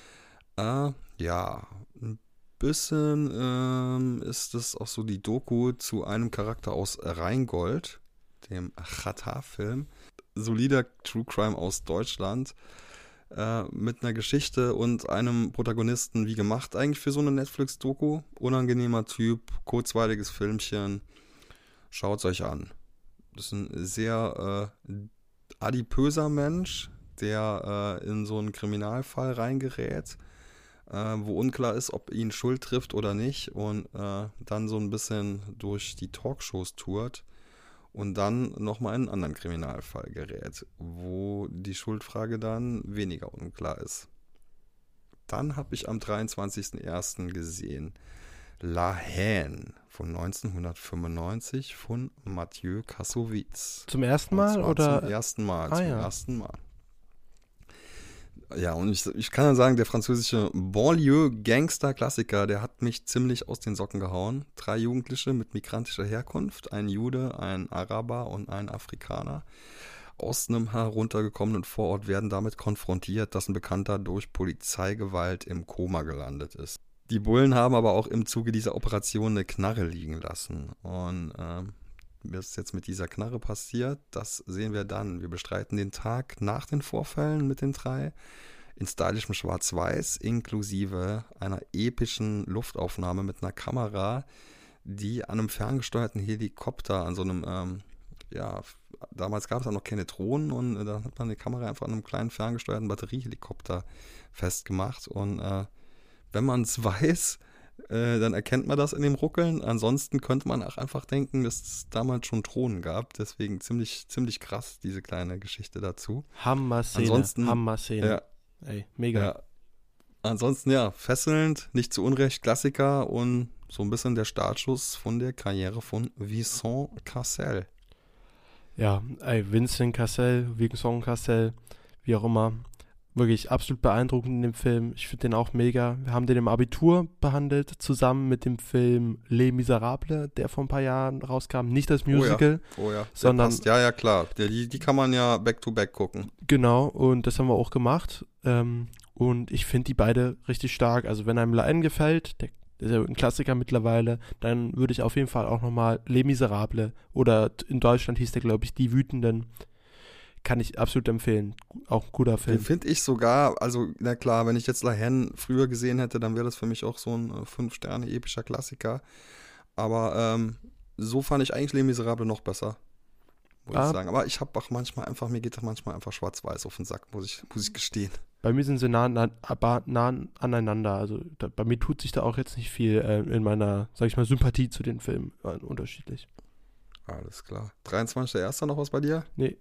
Ja, ein bisschen ist es auch so die Doku zu einem Charakter aus Rheingold, dem Chata-Film. Solider True-Crime aus Deutschland. Mit einer Geschichte und einem Protagonisten wie gemacht eigentlich für so eine Netflix-Doku. Unangenehmer Typ, kurzweiliges Filmchen. Schaut's euch an. Das ist ein sehr adipöser Mensch, der in so einen Kriminalfall reingerät, wo unklar ist, ob ihn Schuld trifft oder nicht und dann so ein bisschen durch die Talkshows tourt. Und dann nochmal in einen anderen Kriminalfall gerät, wo die Schuldfrage dann weniger unklar ist. Dann habe ich am 23.01. gesehen La Haine von 1995 von Mathieu Kassovitz. Zum ersten Mal oder? Zum ersten Mal, ja. ersten Mal. Ja, und ich kann dann sagen, der französische Banlieue-Gangster-Klassiker, der hat mich ziemlich aus den Socken gehauen. 3 Jugendliche mit migrantischer Herkunft, ein Jude, ein Araber und ein Afrikaner, aus einem heruntergekommenen Vorort werden damit konfrontiert, dass ein Bekannter durch Polizeigewalt im Koma gelandet ist. Die Bullen haben aber auch im Zuge dieser Operation eine Knarre liegen lassen. Und was jetzt mit dieser Knarre passiert, das sehen wir dann. Wir bestreiten den Tag nach den Vorfällen mit den 3 in stylischem Schwarz-Weiß, inklusive einer epischen Luftaufnahme mit einer Kamera, die an einem ferngesteuerten Helikopter, an so einem, damals gab es ja noch keine Drohnen und da hat man die Kamera einfach an einem kleinen ferngesteuerten Batteriehelikopter festgemacht und wenn man es weiß, Dann erkennt man das in dem Ruckeln. Ansonsten könnte man auch einfach denken, dass es damals schon Drohnen gab. Deswegen ziemlich krass, diese kleine Geschichte dazu. Hammer-Szene. Ja, Ey, mega. ja. Ansonsten, ja, fesselnd, nicht zu Unrecht, Klassiker und so ein bisschen der Startschuss von der Karriere von Vincent Cassel. Ja, ey, Vincent Cassel, Vincent Cassel, wie auch immer. Wirklich absolut beeindruckend in dem Film. Ich finde den auch mega. Wir haben den im Abitur behandelt, zusammen mit dem Film Les Miserables, der vor ein paar Jahren rauskam. Nicht das Musical, Oh ja, sondern passt. Ja, klar. Die kann man ja back-to-back gucken. genau, und das haben wir auch gemacht. Und ich finde die beide richtig stark. Also wenn einem Lion gefällt, der ist ja ein Klassiker mittlerweile, dann würde ich auf jeden Fall auch nochmal Les Miserables oder in Deutschland hieß der, glaube ich, Die Wütenden. Kann ich absolut empfehlen. Auch ein guter Film. Den finde ich sogar, also na klar, wenn ich jetzt La Haine früher gesehen hätte, dann wäre das für mich auch so ein 5-Sterne-epischer Klassiker. Aber so fand ich eigentlich Les Miserables noch besser, muss ich sagen. Aber ich habe auch mir geht das manchmal einfach schwarz-weiß auf den Sack, muss ich gestehen. Bei mir sind sie nah aneinander. Also bei mir tut sich da auch jetzt nicht viel in meiner, sag ich mal, Sympathie zu den Filmen unterschiedlich. Alles klar. 23.01. noch was bei dir? Nee.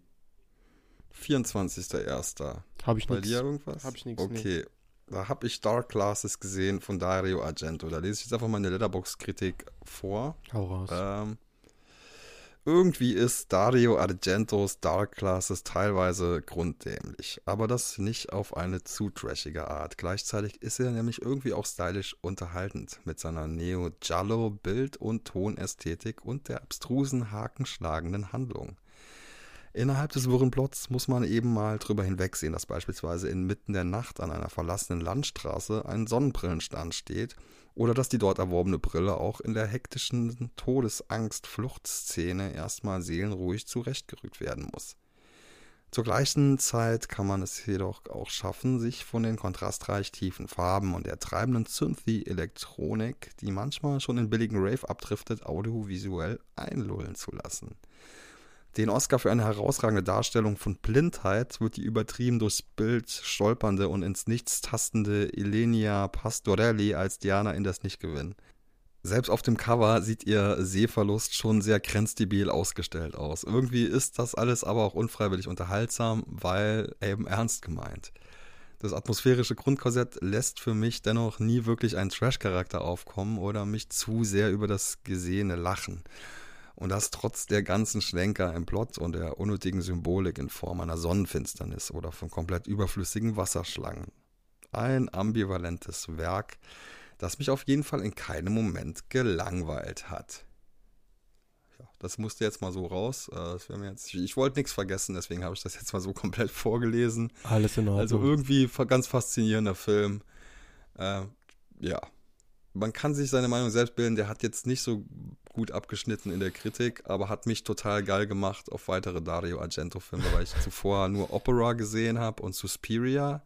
24.01. Habe ich Bei nichts. dir irgendwas? Habe ich nichts. Okay. Nee. Da habe ich Dark Classes gesehen von Dario Argento. Da lese ich jetzt einfach meine Letterboxd-Kritik vor. Hau raus. Irgendwie ist Dario Argentos Dark Classes teilweise grunddämlich, aber das nicht auf eine zu trashige Art. Gleichzeitig ist er nämlich irgendwie auch stylisch unterhaltend mit seiner Neo-Giallo-Bild- und Tonästhetik und der abstrusen, hakenschlagenden Handlung. Innerhalb des wirren Plots muss man eben mal drüber hinwegsehen, dass beispielsweise inmitten der Nacht an einer verlassenen Landstraße ein Sonnenbrillenstand steht oder dass die dort erworbene Brille auch in der hektischen Todesangst-Fluchtszene erstmal seelenruhig zurechtgerückt werden muss. Zur gleichen Zeit kann man es jedoch auch schaffen, sich von den kontrastreich tiefen Farben und der treibenden Synthie-Elektronik, die manchmal schon in billigen Rave abdriftet, audiovisuell einlullen zu lassen. Den Oscar für eine herausragende Darstellung von Blindheit wird die übertrieben durchs Bild stolpernde und ins Nichts tastende Ilenia Pastorelli als Diana in das Nicht gewinnen. Selbst auf dem Cover sieht ihr Sehverlust schon sehr grenzdebil ausgestellt aus. Irgendwie ist das alles aber auch unfreiwillig unterhaltsam, weil eben ernst gemeint. Das atmosphärische Grundkorsett lässt für mich dennoch nie wirklich einen Trash-Charakter aufkommen oder mich zu sehr über das Gesehene lachen. Und das trotz der ganzen Schlenker im Plot und der unnötigen Symbolik in Form einer Sonnenfinsternis oder von komplett überflüssigen Wasserschlangen. Ein ambivalentes Werk, das mich auf jeden Fall in keinem Moment gelangweilt hat. Ja, das musste jetzt mal so raus. Ich wollte nichts vergessen, deswegen habe ich das jetzt mal so komplett vorgelesen. Alles in Ordnung. Also irgendwie ganz faszinierender Film. Ja. Man kann sich seine Meinung selbst bilden, der hat jetzt nicht so gut abgeschnitten in der Kritik, aber hat mich total geil gemacht auf weitere Dario Argento-Filme, weil ich zuvor nur Opera gesehen habe und Suspiria.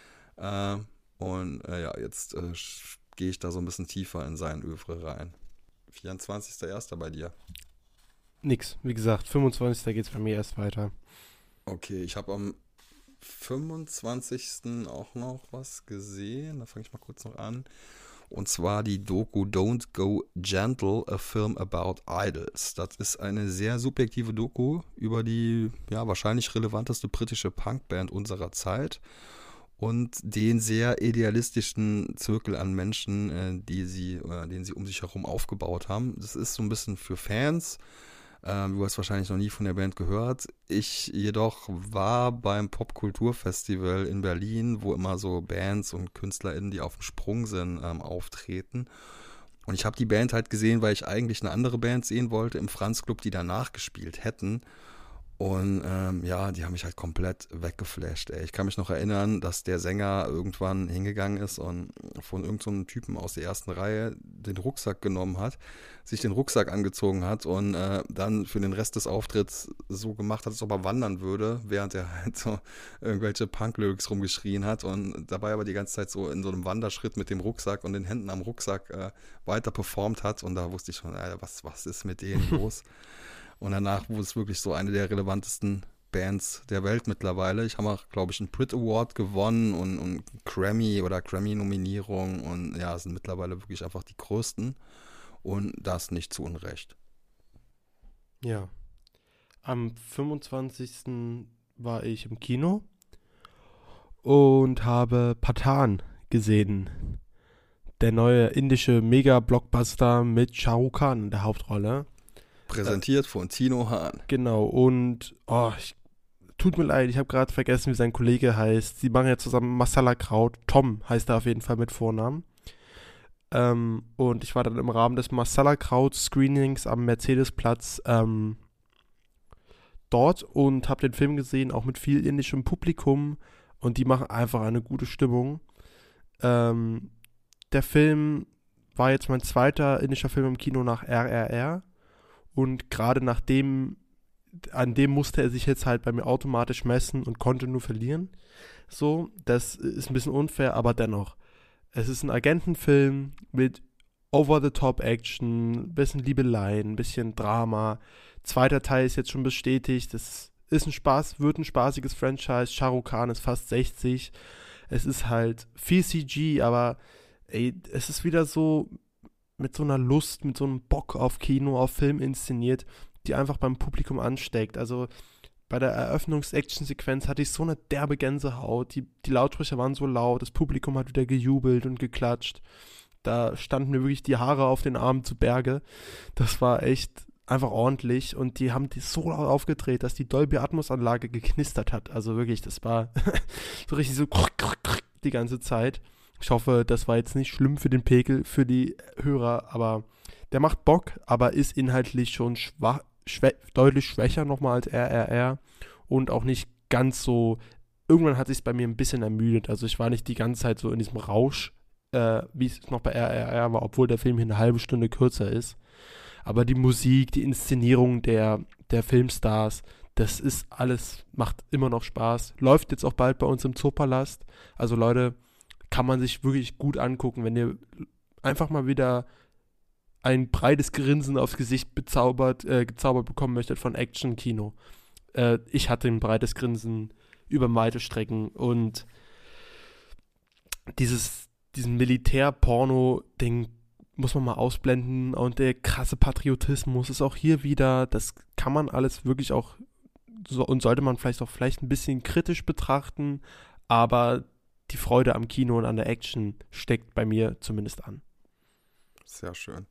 Jetzt gehe ich da so ein bisschen tiefer in sein Oeuvre rein. 24.01. bei dir. Nix, wie gesagt, 25. geht's bei mir erst weiter. Okay, ich habe am 25. auch noch was gesehen, da fange ich mal kurz noch an. Und zwar die Doku Don't Go Gentle, a Film About Idols. Das ist eine sehr subjektive Doku über die wahrscheinlich relevanteste britische Punkband unserer Zeit und den sehr idealistischen Zirkel an Menschen, den sie um sich herum aufgebaut haben. Das ist so ein bisschen für Fans. Du hast wahrscheinlich noch nie von der Band gehört. Ich jedoch war beim Popkulturfestival in Berlin, wo immer so Bands und KünstlerInnen, die auf dem Sprung sind, auftreten. Und ich habe die Band halt gesehen, weil ich eigentlich eine andere Band sehen wollte im Franz-Club, die danach gespielt hätten. Und die haben mich halt komplett weggeflasht. Ey. Ich kann mich noch erinnern, dass der Sänger irgendwann hingegangen ist und von irgendeinem Typen aus der ersten Reihe den Rucksack genommen hat, sich den Rucksack angezogen hat und dann für den Rest des Auftritts so gemacht hat, als ob er wandern würde, während er halt so irgendwelche Punk-Lyrics rumgeschrien hat und dabei aber die ganze Zeit so in so einem Wanderschritt mit dem Rucksack und den Händen am Rucksack weiter performt hat. Und da wusste ich schon, was ist mit denen los? Und danach wurde es wirklich so eine der relevantesten Bands der Welt mittlerweile. Ich habe auch, glaube ich, einen Brit Award gewonnen und Grammy oder Grammy-Nominierung und ja, sind mittlerweile wirklich einfach die größten und das nicht zu Unrecht. Ja. Am 25. war ich im Kino und habe Pathan gesehen. Der neue indische Mega-Blockbuster mit Shah Rukh Khan in der Hauptrolle. Präsentiert von Tino Hahn. Genau, und tut mir leid, ich habe gerade vergessen, wie sein Kollege heißt. Sie machen ja zusammen Masala Kraut. Tom heißt er auf jeden Fall mit Vornamen. Und ich war dann im Rahmen des Masala Kraut Screenings am Mercedesplatz dort und habe den Film gesehen, auch mit viel indischem Publikum. Und die machen einfach eine gute Stimmung. Der Film war jetzt mein zweiter indischer Film im Kino nach RRR. Und gerade an dem musste er sich jetzt halt bei mir automatisch messen und konnte nur verlieren. So, das ist ein bisschen unfair, aber dennoch. Es ist ein Agentenfilm mit Over-the-Top-Action, ein bisschen Liebeleien, ein bisschen Drama. Zweiter Teil ist jetzt schon bestätigt. Das ist wird ein spaßiges Franchise. Shah Rukh Khan ist fast 60. Es ist halt viel CG, aber es ist wieder so mit so einer Lust, mit so einem Bock auf Kino, auf Film inszeniert, die einfach beim Publikum ansteckt. Also bei der Eröffnungs-Action-Sequenz hatte ich so eine derbe Gänsehaut. Die Lautsprecher waren so laut, das Publikum hat wieder gejubelt und geklatscht. Da standen mir wirklich die Haare auf den Armen zu Berge. Das war echt einfach ordentlich und die haben die so laut aufgedreht, dass die Dolby Atmos-Anlage geknistert hat. Also wirklich, das war so richtig so die ganze Zeit. Ich hoffe, das war jetzt nicht schlimm für den Pegel, für die Hörer, aber der macht Bock, aber ist inhaltlich schon deutlich schwächer nochmal als RRR und auch nicht ganz so, irgendwann hat sich es bei mir ein bisschen ermüdet, also ich war nicht die ganze Zeit so in diesem Rausch, wie es noch bei RRR war, obwohl der Film hier eine halbe Stunde kürzer ist, aber die Musik, die Inszenierung der Filmstars, das ist alles, macht immer noch Spaß, läuft jetzt auch bald bei uns im Zoopalast, also Leute, kann man sich wirklich gut angucken, wenn ihr einfach mal wieder ein breites Grinsen aufs Gesicht gezaubert bekommen möchtet von Action-Kino. Ich hatte ein breites Grinsen über weite Strecken und diesen Militär-Porno-Ding muss man mal ausblenden und der krasse Patriotismus ist auch hier wieder, das kann man alles wirklich auch und sollte man vielleicht ein bisschen kritisch betrachten, aber die Freude am Kino und an der Action steckt bei mir zumindest an. Sehr schön.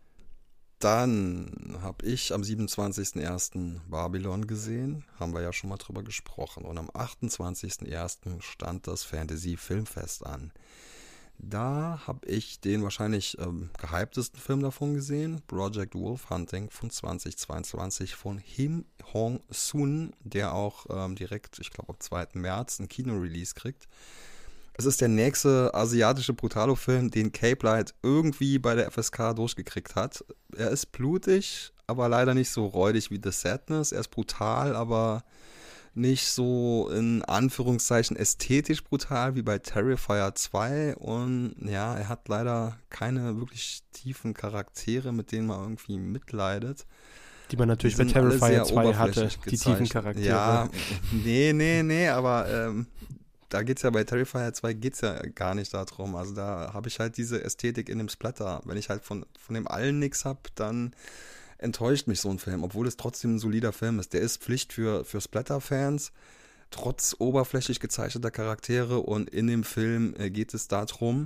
Dann habe ich am 27.01. Babylon gesehen, haben wir ja schon mal drüber gesprochen. Und am 28.01. stand das Fantasy Filmfest an. Da habe ich den wahrscheinlich gehyptesten Film davon gesehen, Project Wolf Hunting von 2022 von Kim Hong-sun, der auch direkt, ich glaube am 2. März, ein Kino-Release kriegt. Es ist der nächste asiatische Brutalo-Film, den Cape Light irgendwie bei der FSK durchgekriegt hat. Er ist blutig, aber leider nicht so räudig wie The Sadness. Er ist brutal, aber nicht so in Anführungszeichen ästhetisch brutal wie bei Terrifier 2. Und ja, er hat leider keine wirklich tiefen Charaktere, mit denen man irgendwie mitleidet. Die man natürlich bei Terrifier 2 hatte, die tiefen Charaktere. Ja, nee, aber da geht's ja bei Terrifier 2 geht's ja gar nicht darum. Also da habe ich halt diese Ästhetik in dem Splatter. Wenn ich halt von dem allen nichts habe, dann enttäuscht mich so ein Film, obwohl es trotzdem ein solider Film ist. Der ist Pflicht für Splatter-Fans, trotz oberflächlich gezeichneter Charaktere. Und in dem Film geht es darum,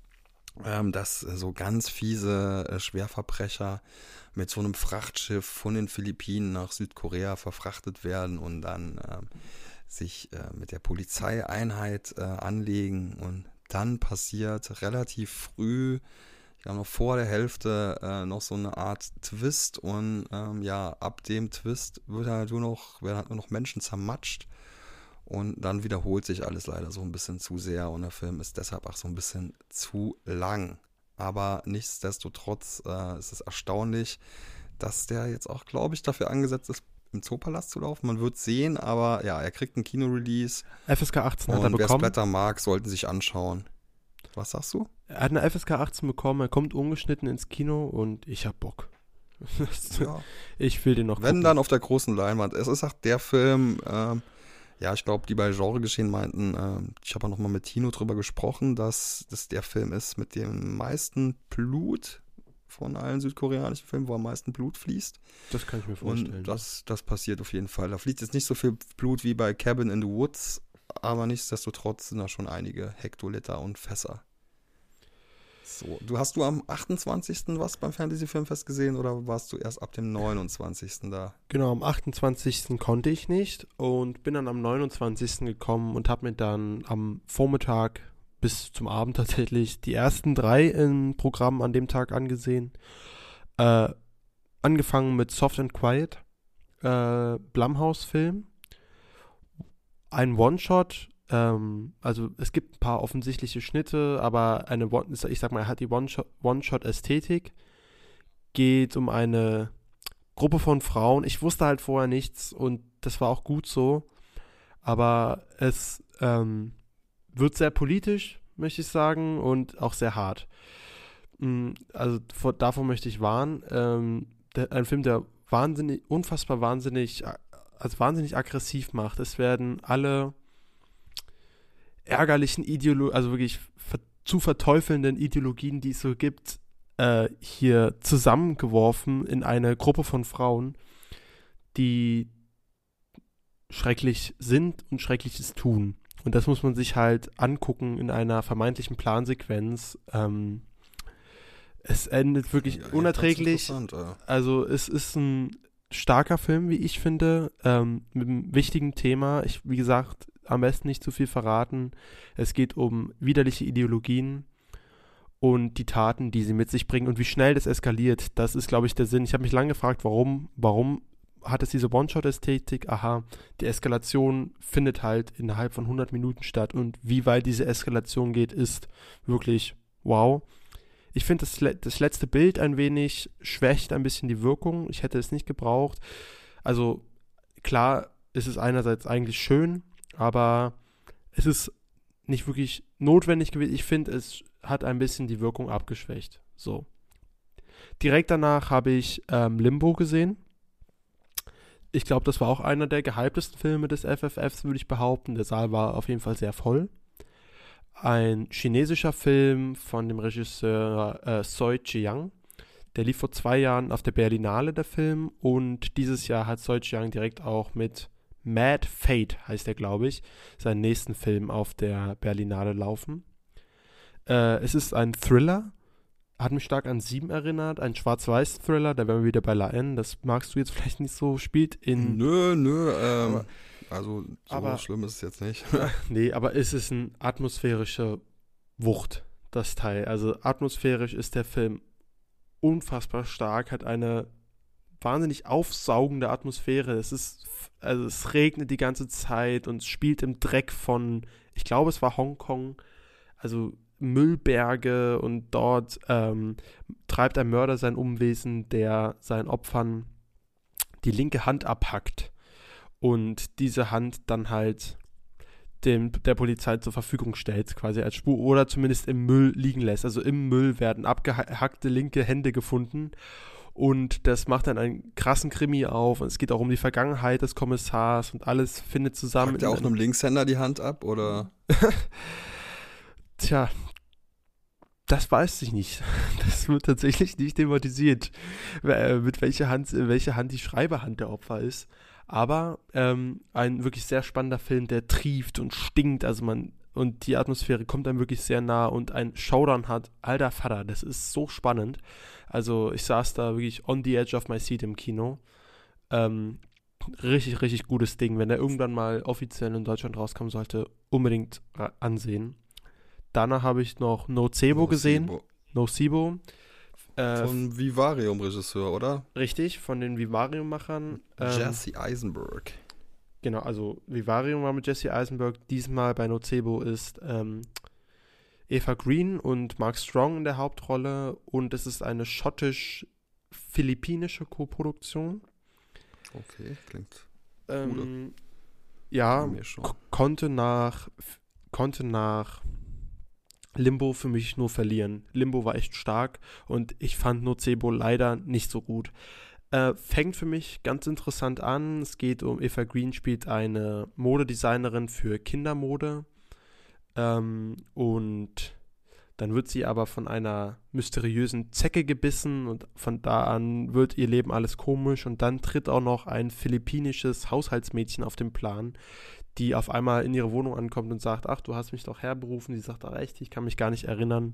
dass so ganz fiese Schwerverbrecher mit so einem Frachtschiff von den Philippinen nach Südkorea verfrachtet werden und dann sich mit der Polizeieinheit anlegen. Und dann passiert relativ früh, ich glaube noch vor der Hälfte, noch so eine Art Twist. Und ab dem Twist werden halt nur noch Menschen zermatscht. Und dann wiederholt sich alles leider so ein bisschen zu sehr. Und der Film ist deshalb auch so ein bisschen zu lang. Aber nichtsdestotrotz ist es erstaunlich, dass der jetzt auch, glaube ich, dafür angesetzt ist, im Zoopalast zu laufen. Man wird sehen, aber ja, er kriegt einen Kino-Release. FSK 18 hat er und wer bekommen. Splatter mag, sollten sich anschauen. Was sagst du? Er hat eine FSK 18 bekommen, er kommt ungeschnitten ins Kino und ich hab Bock. Ja. Ich will den noch Wenn gucken. dann auf der großen Leinwand. Es ist auch der Film, ja, ich glaube, die bei Genre geschehen meinten, ich habe auch noch mal mit Tino drüber gesprochen, dass das der Film ist mit dem meisten Blut von allen südkoreanischen Filmen, wo am meisten Blut fließt. Das kann ich mir vorstellen. Und das passiert auf jeden Fall. Da fließt jetzt nicht so viel Blut wie bei Cabin in the Woods, aber nichtsdestotrotz sind da schon einige Hektoliter und Fässer. So, hast du am 28. was beim Fantasy-Filmfest gesehen oder warst du erst ab dem 29. da? Genau, am 28. konnte ich nicht und bin dann am 29. gekommen und habe mir dann am Vormittag bis zum Abend tatsächlich die ersten 3 im Programm an dem Tag angesehen. Angefangen mit Soft and Quiet, Blumhouse-Film, ein One-Shot. Also es gibt ein paar offensichtliche Schnitte, aber ich sag mal, er hat die One-Shot-Ästhetik. Geht um eine Gruppe von Frauen. Ich wusste halt vorher nichts und das war auch gut so. Aber es wird sehr politisch, möchte ich sagen, und auch sehr hart. Also davon möchte ich warnen. Ein Film, der unfassbar wahnsinnig aggressiv macht. Es werden alle ärgerlichen also wirklich zu verteufelnden Ideologien, die es so gibt, hier zusammengeworfen in eine Gruppe von Frauen, die schrecklich sind und Schreckliches tun. Und das muss man sich halt angucken in einer vermeintlichen Plansequenz. Es endet wirklich Ja, unerträglich. Also es ist ein starker Film, wie ich finde, mit einem wichtigen Thema. Wie gesagt, am besten nicht zu viel verraten. Es geht um widerliche Ideologien und die Taten, die sie mit sich bringen und wie schnell das eskaliert. Das ist, glaube ich, der Sinn. Ich habe mich lange gefragt, warum hat es diese One-Shot-Ästhetik? Aha, die Eskalation findet halt innerhalb von 100 Minuten statt und wie weit diese Eskalation geht, ist wirklich wow. Ich finde, das letzte Bild ein wenig schwächt ein bisschen die Wirkung. Ich hätte es nicht gebraucht. Also klar ist es einerseits eigentlich schön, aber es ist nicht wirklich notwendig gewesen. Ich finde, es hat ein bisschen die Wirkung abgeschwächt. So. Direkt danach habe ich Limbo gesehen. Ich glaube, das war auch einer der gehyptesten Filme des FFFs, würde ich behaupten. Der Saal war auf jeden Fall sehr voll. Ein chinesischer Film von dem Regisseur Soi Chiang. Der lief vor 2 Jahren auf der Berlinale, der Film. Und dieses Jahr hat Soi Chiang direkt auch mit Mad Fate, heißt der, glaube ich, seinen nächsten Film auf der Berlinale laufen. Es ist ein Thriller. Hat mich stark an 7 erinnert. Ein Schwarz-Weiß-Thriller. Da wären wir wieder bei La N. Das magst du jetzt vielleicht nicht so. Spielt in... Nö. Also so schlimm ist es jetzt nicht. Nee, aber es ist eine atmosphärische Wucht, das Teil. Also atmosphärisch ist der Film unfassbar stark, hat eine wahnsinnig aufsaugende Atmosphäre. Es regnet die ganze Zeit und spielt im Dreck von, ich glaube, es war Hongkong, also Müllberge, und dort treibt ein Mörder sein Unwesen, der seinen Opfern die linke Hand abhackt und diese Hand dann halt der Polizei zur Verfügung stellt, quasi als Spur, oder zumindest im Müll liegen lässt. Also im Müll werden abgehackte linke Hände gefunden und das macht dann einen krassen Krimi auf und es geht auch um die Vergangenheit des Kommissars und alles findet zusammen. Hackt der auch einem Linkshänder die Hand ab, oder? Tja, das weiß ich nicht. Das wird tatsächlich nicht thematisiert, mit welcher Hand die Schreiberhand der Opfer ist. Aber ein wirklich sehr spannender Film, der trieft und stinkt, und die Atmosphäre kommt einem wirklich sehr nah und ein Showdown hat, alter Vater, das ist so spannend. Also ich saß da wirklich on the edge of my seat im Kino. Richtig, richtig gutes Ding. Wenn der irgendwann mal offiziell in Deutschland rauskommen sollte, unbedingt ansehen. Danach habe ich noch Nocebo gesehen. Nocebo. Von Vivarium-Regisseur, oder? Richtig, von den Vivarium-Machern. Jesse Eisenberg. Genau, also Vivarium war mit Jesse Eisenberg. Diesmal bei Nocebo ist Eva Green und Mark Strong in der Hauptrolle. Und es ist eine schottisch-philippinische Koproduktion. Okay, klingt ja, konnte nach Limbo für mich nur verlieren. Limbo war echt stark und ich fand Nocebo leider nicht so gut. Fängt für mich ganz interessant an. Es geht um Eva Green, spielt eine Modedesignerin für Kindermode. Und dann wird sie aber von einer mysteriösen Zecke gebissen und von da an wird ihr Leben alles komisch und dann tritt auch noch ein philippinisches Haushaltsmädchen auf den Plan, die auf einmal in ihre Wohnung ankommt und sagt, ach, du hast mich doch herberufen. Sie sagt, ach echt, ich kann mich gar nicht erinnern.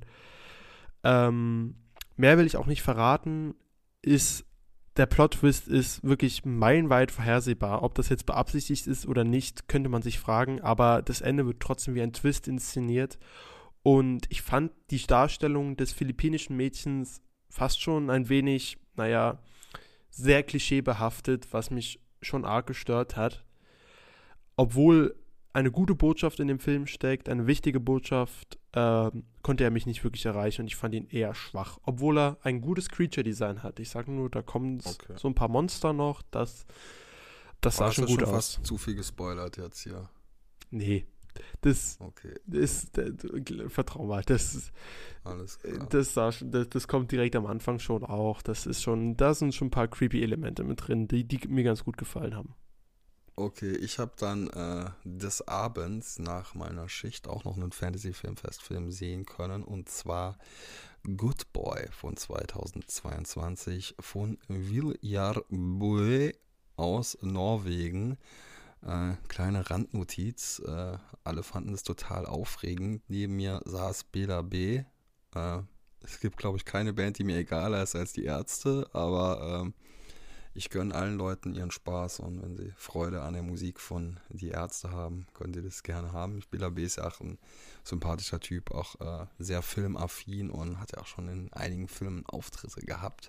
Mehr will ich auch nicht verraten. Der Plot-Twist ist wirklich meilenweit vorhersehbar. Ob das jetzt beabsichtigt ist oder nicht, könnte man sich fragen, aber das Ende wird trotzdem wie ein Twist inszeniert. Und ich fand die Darstellung des philippinischen Mädchens fast schon ein wenig, sehr klischeebehaftet, was mich schon arg gestört hat. Obwohl eine gute Botschaft in dem Film steckt, eine wichtige Botschaft, konnte er mich nicht wirklich erreichen und ich fand ihn eher schwach. Obwohl er ein gutes Creature-Design hat. Ich sage nur, da kommen so ein paar Monster noch, das sah schon gut aus. Fast zu viel gespoilert jetzt hier. Nee. Das okay. ist, vertrau mal, Alles klar. Das kommt direkt am Anfang schon auch. Da sind schon ein paar creepy Elemente mit drin, die mir ganz gut gefallen haben. Okay, ich habe dann des Abends nach meiner Schicht auch noch einen Fantasy-Filmfestfilm sehen können und zwar Good Boy von 2022 von Viljar Bøe aus Norwegen. Kleine Randnotiz, alle fanden es total aufregend. Neben mir saß Bela B. Es gibt, glaube ich, keine Band, die mir egaler ist als die Ärzte, aber ich gönne allen Leuten ihren Spaß und wenn sie Freude an der Musik von die Ärzte haben, können sie das gerne haben. Bela B. ist ja auch ein sympathischer Typ, auch sehr filmaffin und hat ja auch schon in einigen Filmen Auftritte gehabt.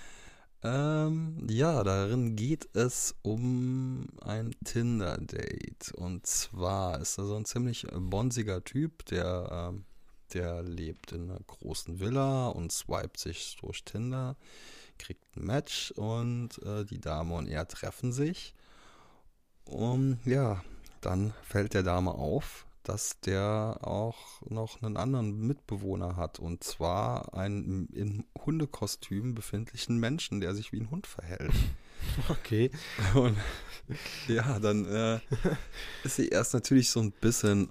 Darin geht es um ein Tinder-Date. Und zwar ist er so ein ziemlich bonziger Typ, der lebt in einer großen Villa und swipet sich durch Tinder, kriegt ein Match und die Dame und er treffen sich. Und dann fällt der Dame auf, dass der auch noch einen anderen Mitbewohner hat. Und zwar einen im Hundekostüm befindlichen Menschen, der sich wie ein Hund verhält. Okay. Und dann ist sie erst natürlich so ein bisschen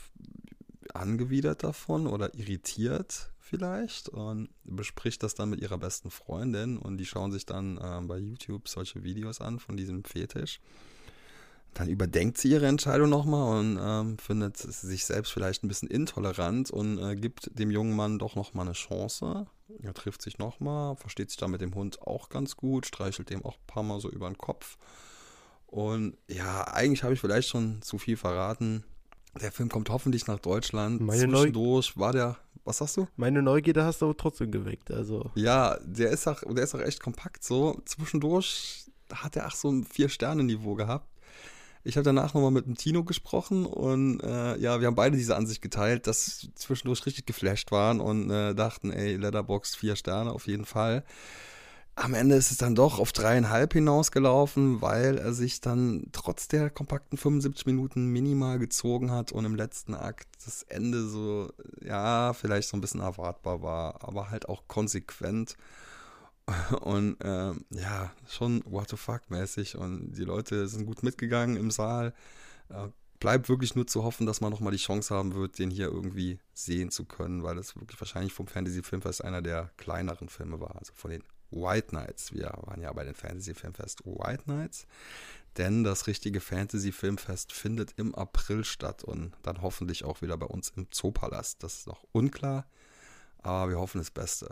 angewidert davon oder irritiert vielleicht und bespricht das dann mit ihrer besten Freundin und die schauen sich dann bei YouTube solche Videos an von diesem Fetisch. Dann überdenkt sie ihre Entscheidung nochmal und findet sich selbst vielleicht ein bisschen intolerant und gibt dem jungen Mann doch nochmal eine Chance. Er trifft sich nochmal, versteht sich da mit dem Hund auch ganz gut, streichelt dem auch ein paar Mal so über den Kopf. Und ja, eigentlich habe ich vielleicht schon zu viel verraten. Der Film kommt hoffentlich nach Deutschland. Zwischendurch war der, was sagst du? Meine Neugierde hast du aber trotzdem geweckt, also. Ja, der ist auch echt kompakt so. Zwischendurch hat er auch so ein 4-Sterne-Niveau gehabt. Ich habe danach nochmal mit dem Tino gesprochen und wir haben beide diese Ansicht geteilt, dass wir zwischendurch richtig geflasht waren und dachten, ey, Letterboxd 4 Sterne auf jeden Fall. Am Ende ist es dann doch auf 3,5 hinausgelaufen, weil er sich dann trotz der kompakten 75 Minuten minimal gezogen hat und im letzten Akt das Ende so, ja, vielleicht so ein bisschen erwartbar war, aber halt auch konsequent. Und schon what the fuck mäßig und die Leute sind gut mitgegangen im Saal. Bleibt wirklich nur zu hoffen, dass man nochmal die Chance haben wird, den hier irgendwie sehen zu können, weil das wirklich wahrscheinlich vom Fantasy Filmfest einer der kleineren Filme war, also von den White Nights. Wir waren ja bei den Fantasy Filmfest White Nights, denn das richtige Fantasy Filmfest findet im April statt und dann hoffentlich auch wieder bei uns im Zoopalast. Das ist noch unklar, aber wir hoffen das Beste.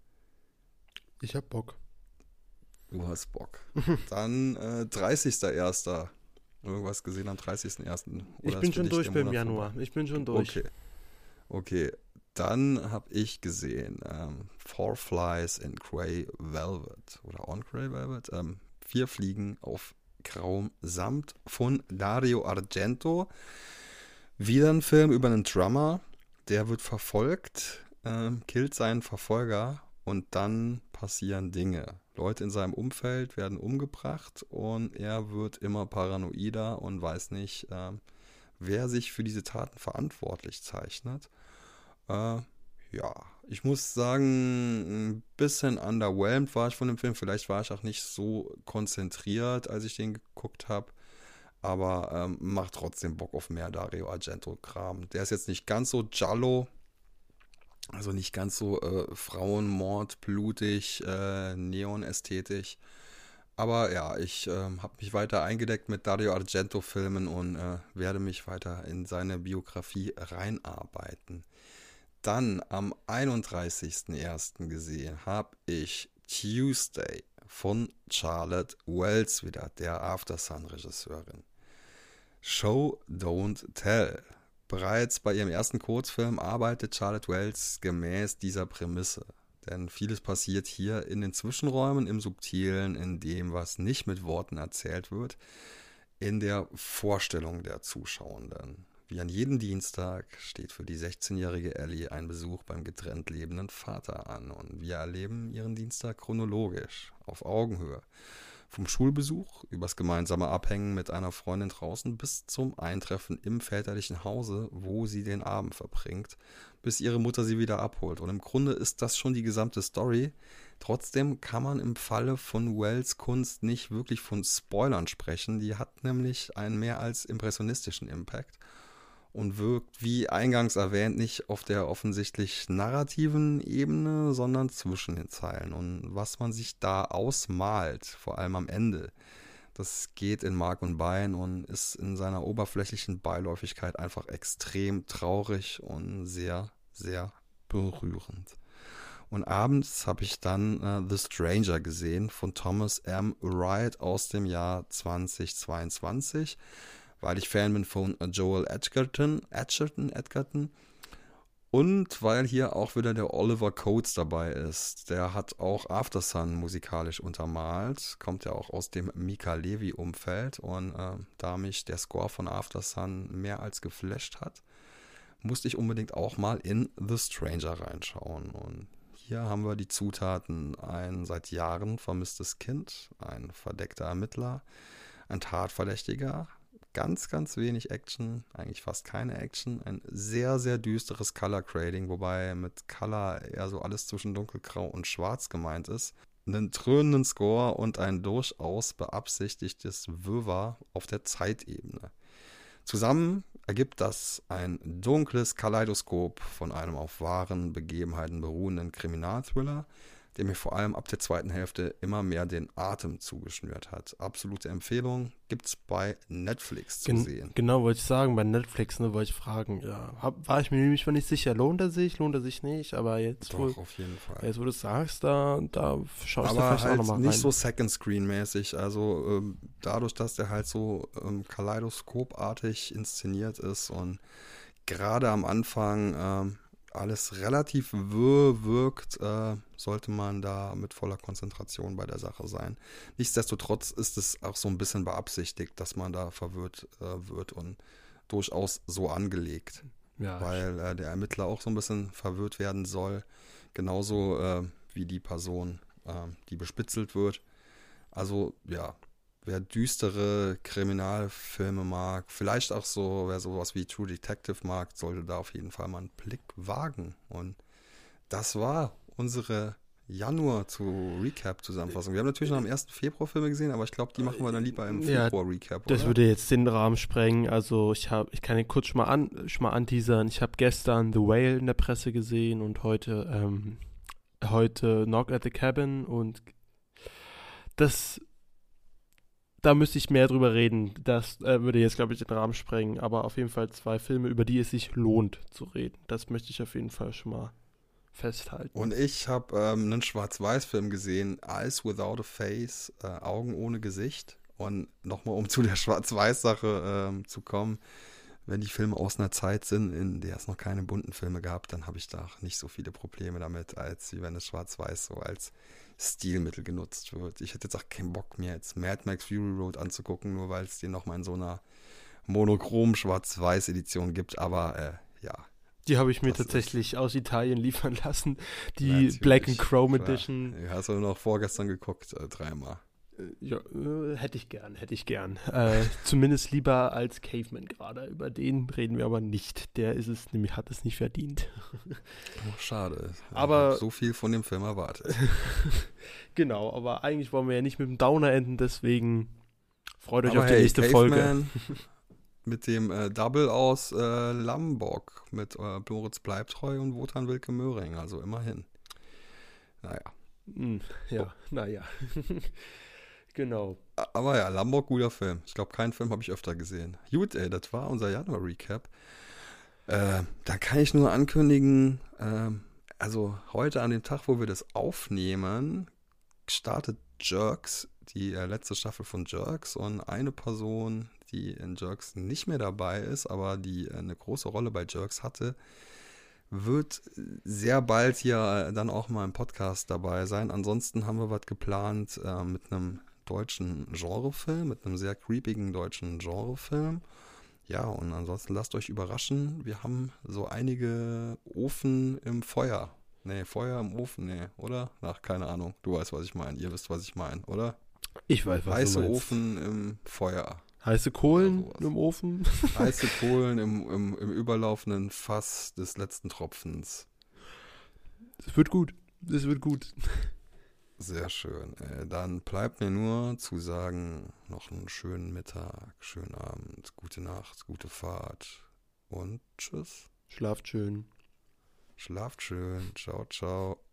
Ich hab Bock. Du hast Bock. Dann 30.01. Irgendwas gesehen am 30.01. Ich bin schon durch beim Januar. Ich bin schon durch. Okay. Dann habe ich gesehen Four Flies in Grey Velvet oder On Grey Velvet. 4 Fliegen auf grauem Samt von Dario Argento. Wieder ein Film über einen Drummer. Der wird verfolgt, killt seinen Verfolger. Und dann passieren Dinge. Leute in seinem Umfeld werden umgebracht und er wird immer paranoider und weiß nicht, wer sich für diese Taten verantwortlich zeichnet. Ja, ich muss sagen, ein bisschen underwhelmed war ich von dem Film. Vielleicht war ich auch nicht so konzentriert, als ich den geguckt habe. Aber macht trotzdem Bock auf mehr Dario Argento-Kram. Der ist jetzt nicht ganz so Giallo, also nicht ganz so Frauenmord, blutig, Neon-ästhetisch. Aber ja, ich habe mich weiter eingedeckt mit Dario Argento-Filmen und werde mich weiter in seine Biografie reinarbeiten. Dann am 31.01. gesehen habe ich Tuesday von Charlotte Wells wieder, der Aftersun-Regisseurin. Show, Don't Tell. Bereits bei ihrem ersten Kurzfilm arbeitet Charlotte Wells gemäß dieser Prämisse. Denn vieles passiert hier in den Zwischenräumen, im Subtilen, in dem, was nicht mit Worten erzählt wird, in der Vorstellung der Zuschauenden. Wie an jedem Dienstag steht für die 16-jährige Ellie ein Besuch beim getrennt lebenden Vater an und wir erleben ihren Dienstag chronologisch, auf Augenhöhe. Vom Schulbesuch, übers gemeinsame Abhängen mit einer Freundin draußen bis zum Eintreffen im väterlichen Hause, wo sie den Abend verbringt, bis ihre Mutter sie wieder abholt. Und im Grunde ist das schon die gesamte Story. Trotzdem kann man im Falle von Wells Kunst nicht wirklich von Spoilern sprechen. Die hat nämlich einen mehr als impressionistischen Impact und wirkt, wie eingangs erwähnt, nicht auf der offensichtlich narrativen Ebene, sondern zwischen den Zeilen. Und was man sich da ausmalt, vor allem am Ende, das geht in Mark und Bein und ist in seiner oberflächlichen Beiläufigkeit einfach extrem traurig und sehr, sehr berührend. Und abends habe ich dann The Stranger gesehen von Thomas M. Wright aus dem Jahr 2022, weil ich Fan bin von Joel Edgerton und weil hier auch wieder der Oliver Coates dabei ist. Der hat auch Aftersun musikalisch untermalt, kommt ja auch aus dem Mika Levi-Umfeld und da mich der Score von Aftersun mehr als geflasht hat, musste ich unbedingt auch mal in The Stranger reinschauen. Und hier haben wir die Zutaten: ein seit Jahren vermisstes Kind, ein verdeckter Ermittler, ein Tatverdächtiger, ganz, ganz wenig Action, eigentlich fast keine Action, ein sehr, sehr düsteres Color Grading, wobei mit Color eher so alles zwischen dunkelgrau und schwarz gemeint ist, einen dröhnenden Score und ein durchaus beabsichtigtes Wirrwarr auf der Zeitebene. Zusammen ergibt das ein dunkles Kaleidoskop von einem auf wahren Begebenheiten beruhenden Kriminalthriller, der mir vor allem ab der zweiten Hälfte immer mehr den Atem zugeschnürt hat. Absolute Empfehlung, gibt's bei Netflix zu sehen. Genau, wollte ich sagen, bei Netflix, ne, wollte ich fragen, ja. War ich mir nämlich nicht sicher, lohnt er sich nicht, aber jetzt, Doch, auf jeden Fall. Jetzt, wo du es sagst, da schaue ich da aber vielleicht halt auch nochmal rein. Nicht so Second-Screen-mäßig, also dadurch, dass der halt so kaleidoskopartig inszeniert ist und gerade am Anfang alles relativ wirr wirkt, sollte man da mit voller Konzentration bei der Sache sein. Nichtsdestotrotz ist es auch so ein bisschen beabsichtigt, dass man da verwirrt wird und durchaus so angelegt, Ja, weil der Ermittler auch so ein bisschen verwirrt werden soll, genauso wie die Person, die bespitzelt wird. Also ja, wer düstere Kriminalfilme mag, vielleicht auch so, wer sowas wie True Detective mag, sollte da auf jeden Fall mal einen Blick wagen. Und das war unsere Januar-Recap-Zusammenfassung. Wir haben natürlich noch am 1. Februar Filme gesehen, aber ich glaube, die machen wir dann lieber im Februar-Recap, oder? Das würde jetzt den Rahmen sprengen. Also ich kann ihn kurz schon mal anteasern. Ich habe gestern The Whale in der Presse gesehen und heute Knock at the Cabin, und da müsste ich mehr drüber reden. Das würde jetzt, glaube ich, den Rahmen sprengen. Aber auf jeden Fall 2 Filme, über die es sich lohnt zu reden. Das möchte ich auf jeden Fall schon mal festhalten. Und ich habe einen Schwarz-Weiß-Film gesehen, Eyes Without a Face, Augen ohne Gesicht. Und nochmal, um zu der Schwarz-Weiß-Sache zu kommen, wenn die Filme aus einer Zeit sind, in der es noch keine bunten Filme gab, dann habe ich da nicht so viele Probleme damit, als wenn es Schwarz-Weiß so als Stilmittel genutzt wird. Ich hätte jetzt auch keinen Bock, mir jetzt Mad Max Fury Road anzugucken, nur weil es den nochmal in so einer monochrom Schwarz-Weiß-Edition gibt, aber ja. Die habe ich mir tatsächlich aus Italien liefern lassen, die Black and Chrome Edition. Ja, hast du noch vorgestern geguckt, 3-mal. Ja, hätte ich gern. Zumindest lieber als Caveman gerade. Über den reden wir aber nicht. Der ist es nämlich, hat es nicht verdient. Oh, schade. Aber Ich hab so viel von dem Film erwartet. genau, aber eigentlich wollen wir ja nicht mit dem Downer enden, deswegen freut euch Aber auf die hey, nächste Folge. Caveman mit dem Double aus Lamborg mit Moritz Bleibtreu und Wotan Wilke Möhring, also immerhin. Naja. Ja, naja. Genau. Aber ja, Lamborg, guter Film. Ich glaube, keinen Film habe ich öfter gesehen. Gut, ey, das war unser Januar-Recap. Da kann ich nur ankündigen, also heute an dem Tag, wo wir das aufnehmen, startet Jerks, die letzte Staffel von Jerks, und eine Person, die in Jerks nicht mehr dabei ist, aber die eine große Rolle bei Jerks hatte, wird sehr bald hier dann auch mal im Podcast dabei sein. Ansonsten haben wir was geplant mit einem deutschen Genrefilm, mit einem sehr creepigen deutschen Genrefilm. Ja, und ansonsten lasst euch überraschen. Wir haben so einige Ofen im Feuer. Nee, Feuer im Ofen, nee, oder? Ach, keine Ahnung. Du weißt, was ich meine. Ihr wisst, was ich meine, oder? Ich weiß, was Heiße du meinst. Ofen im Feuer. Heiße Kohlen sowas. im Ofen. Heiße Kohlen im überlaufenden Fass des letzten Tropfens. Es wird gut. Es wird gut. Sehr schön. Dann bleibt mir nur zu sagen, noch einen schönen Mittag, schönen Abend, gute Nacht, gute Fahrt und tschüss. Schlaft schön. Schlaft schön. Ciao, ciao.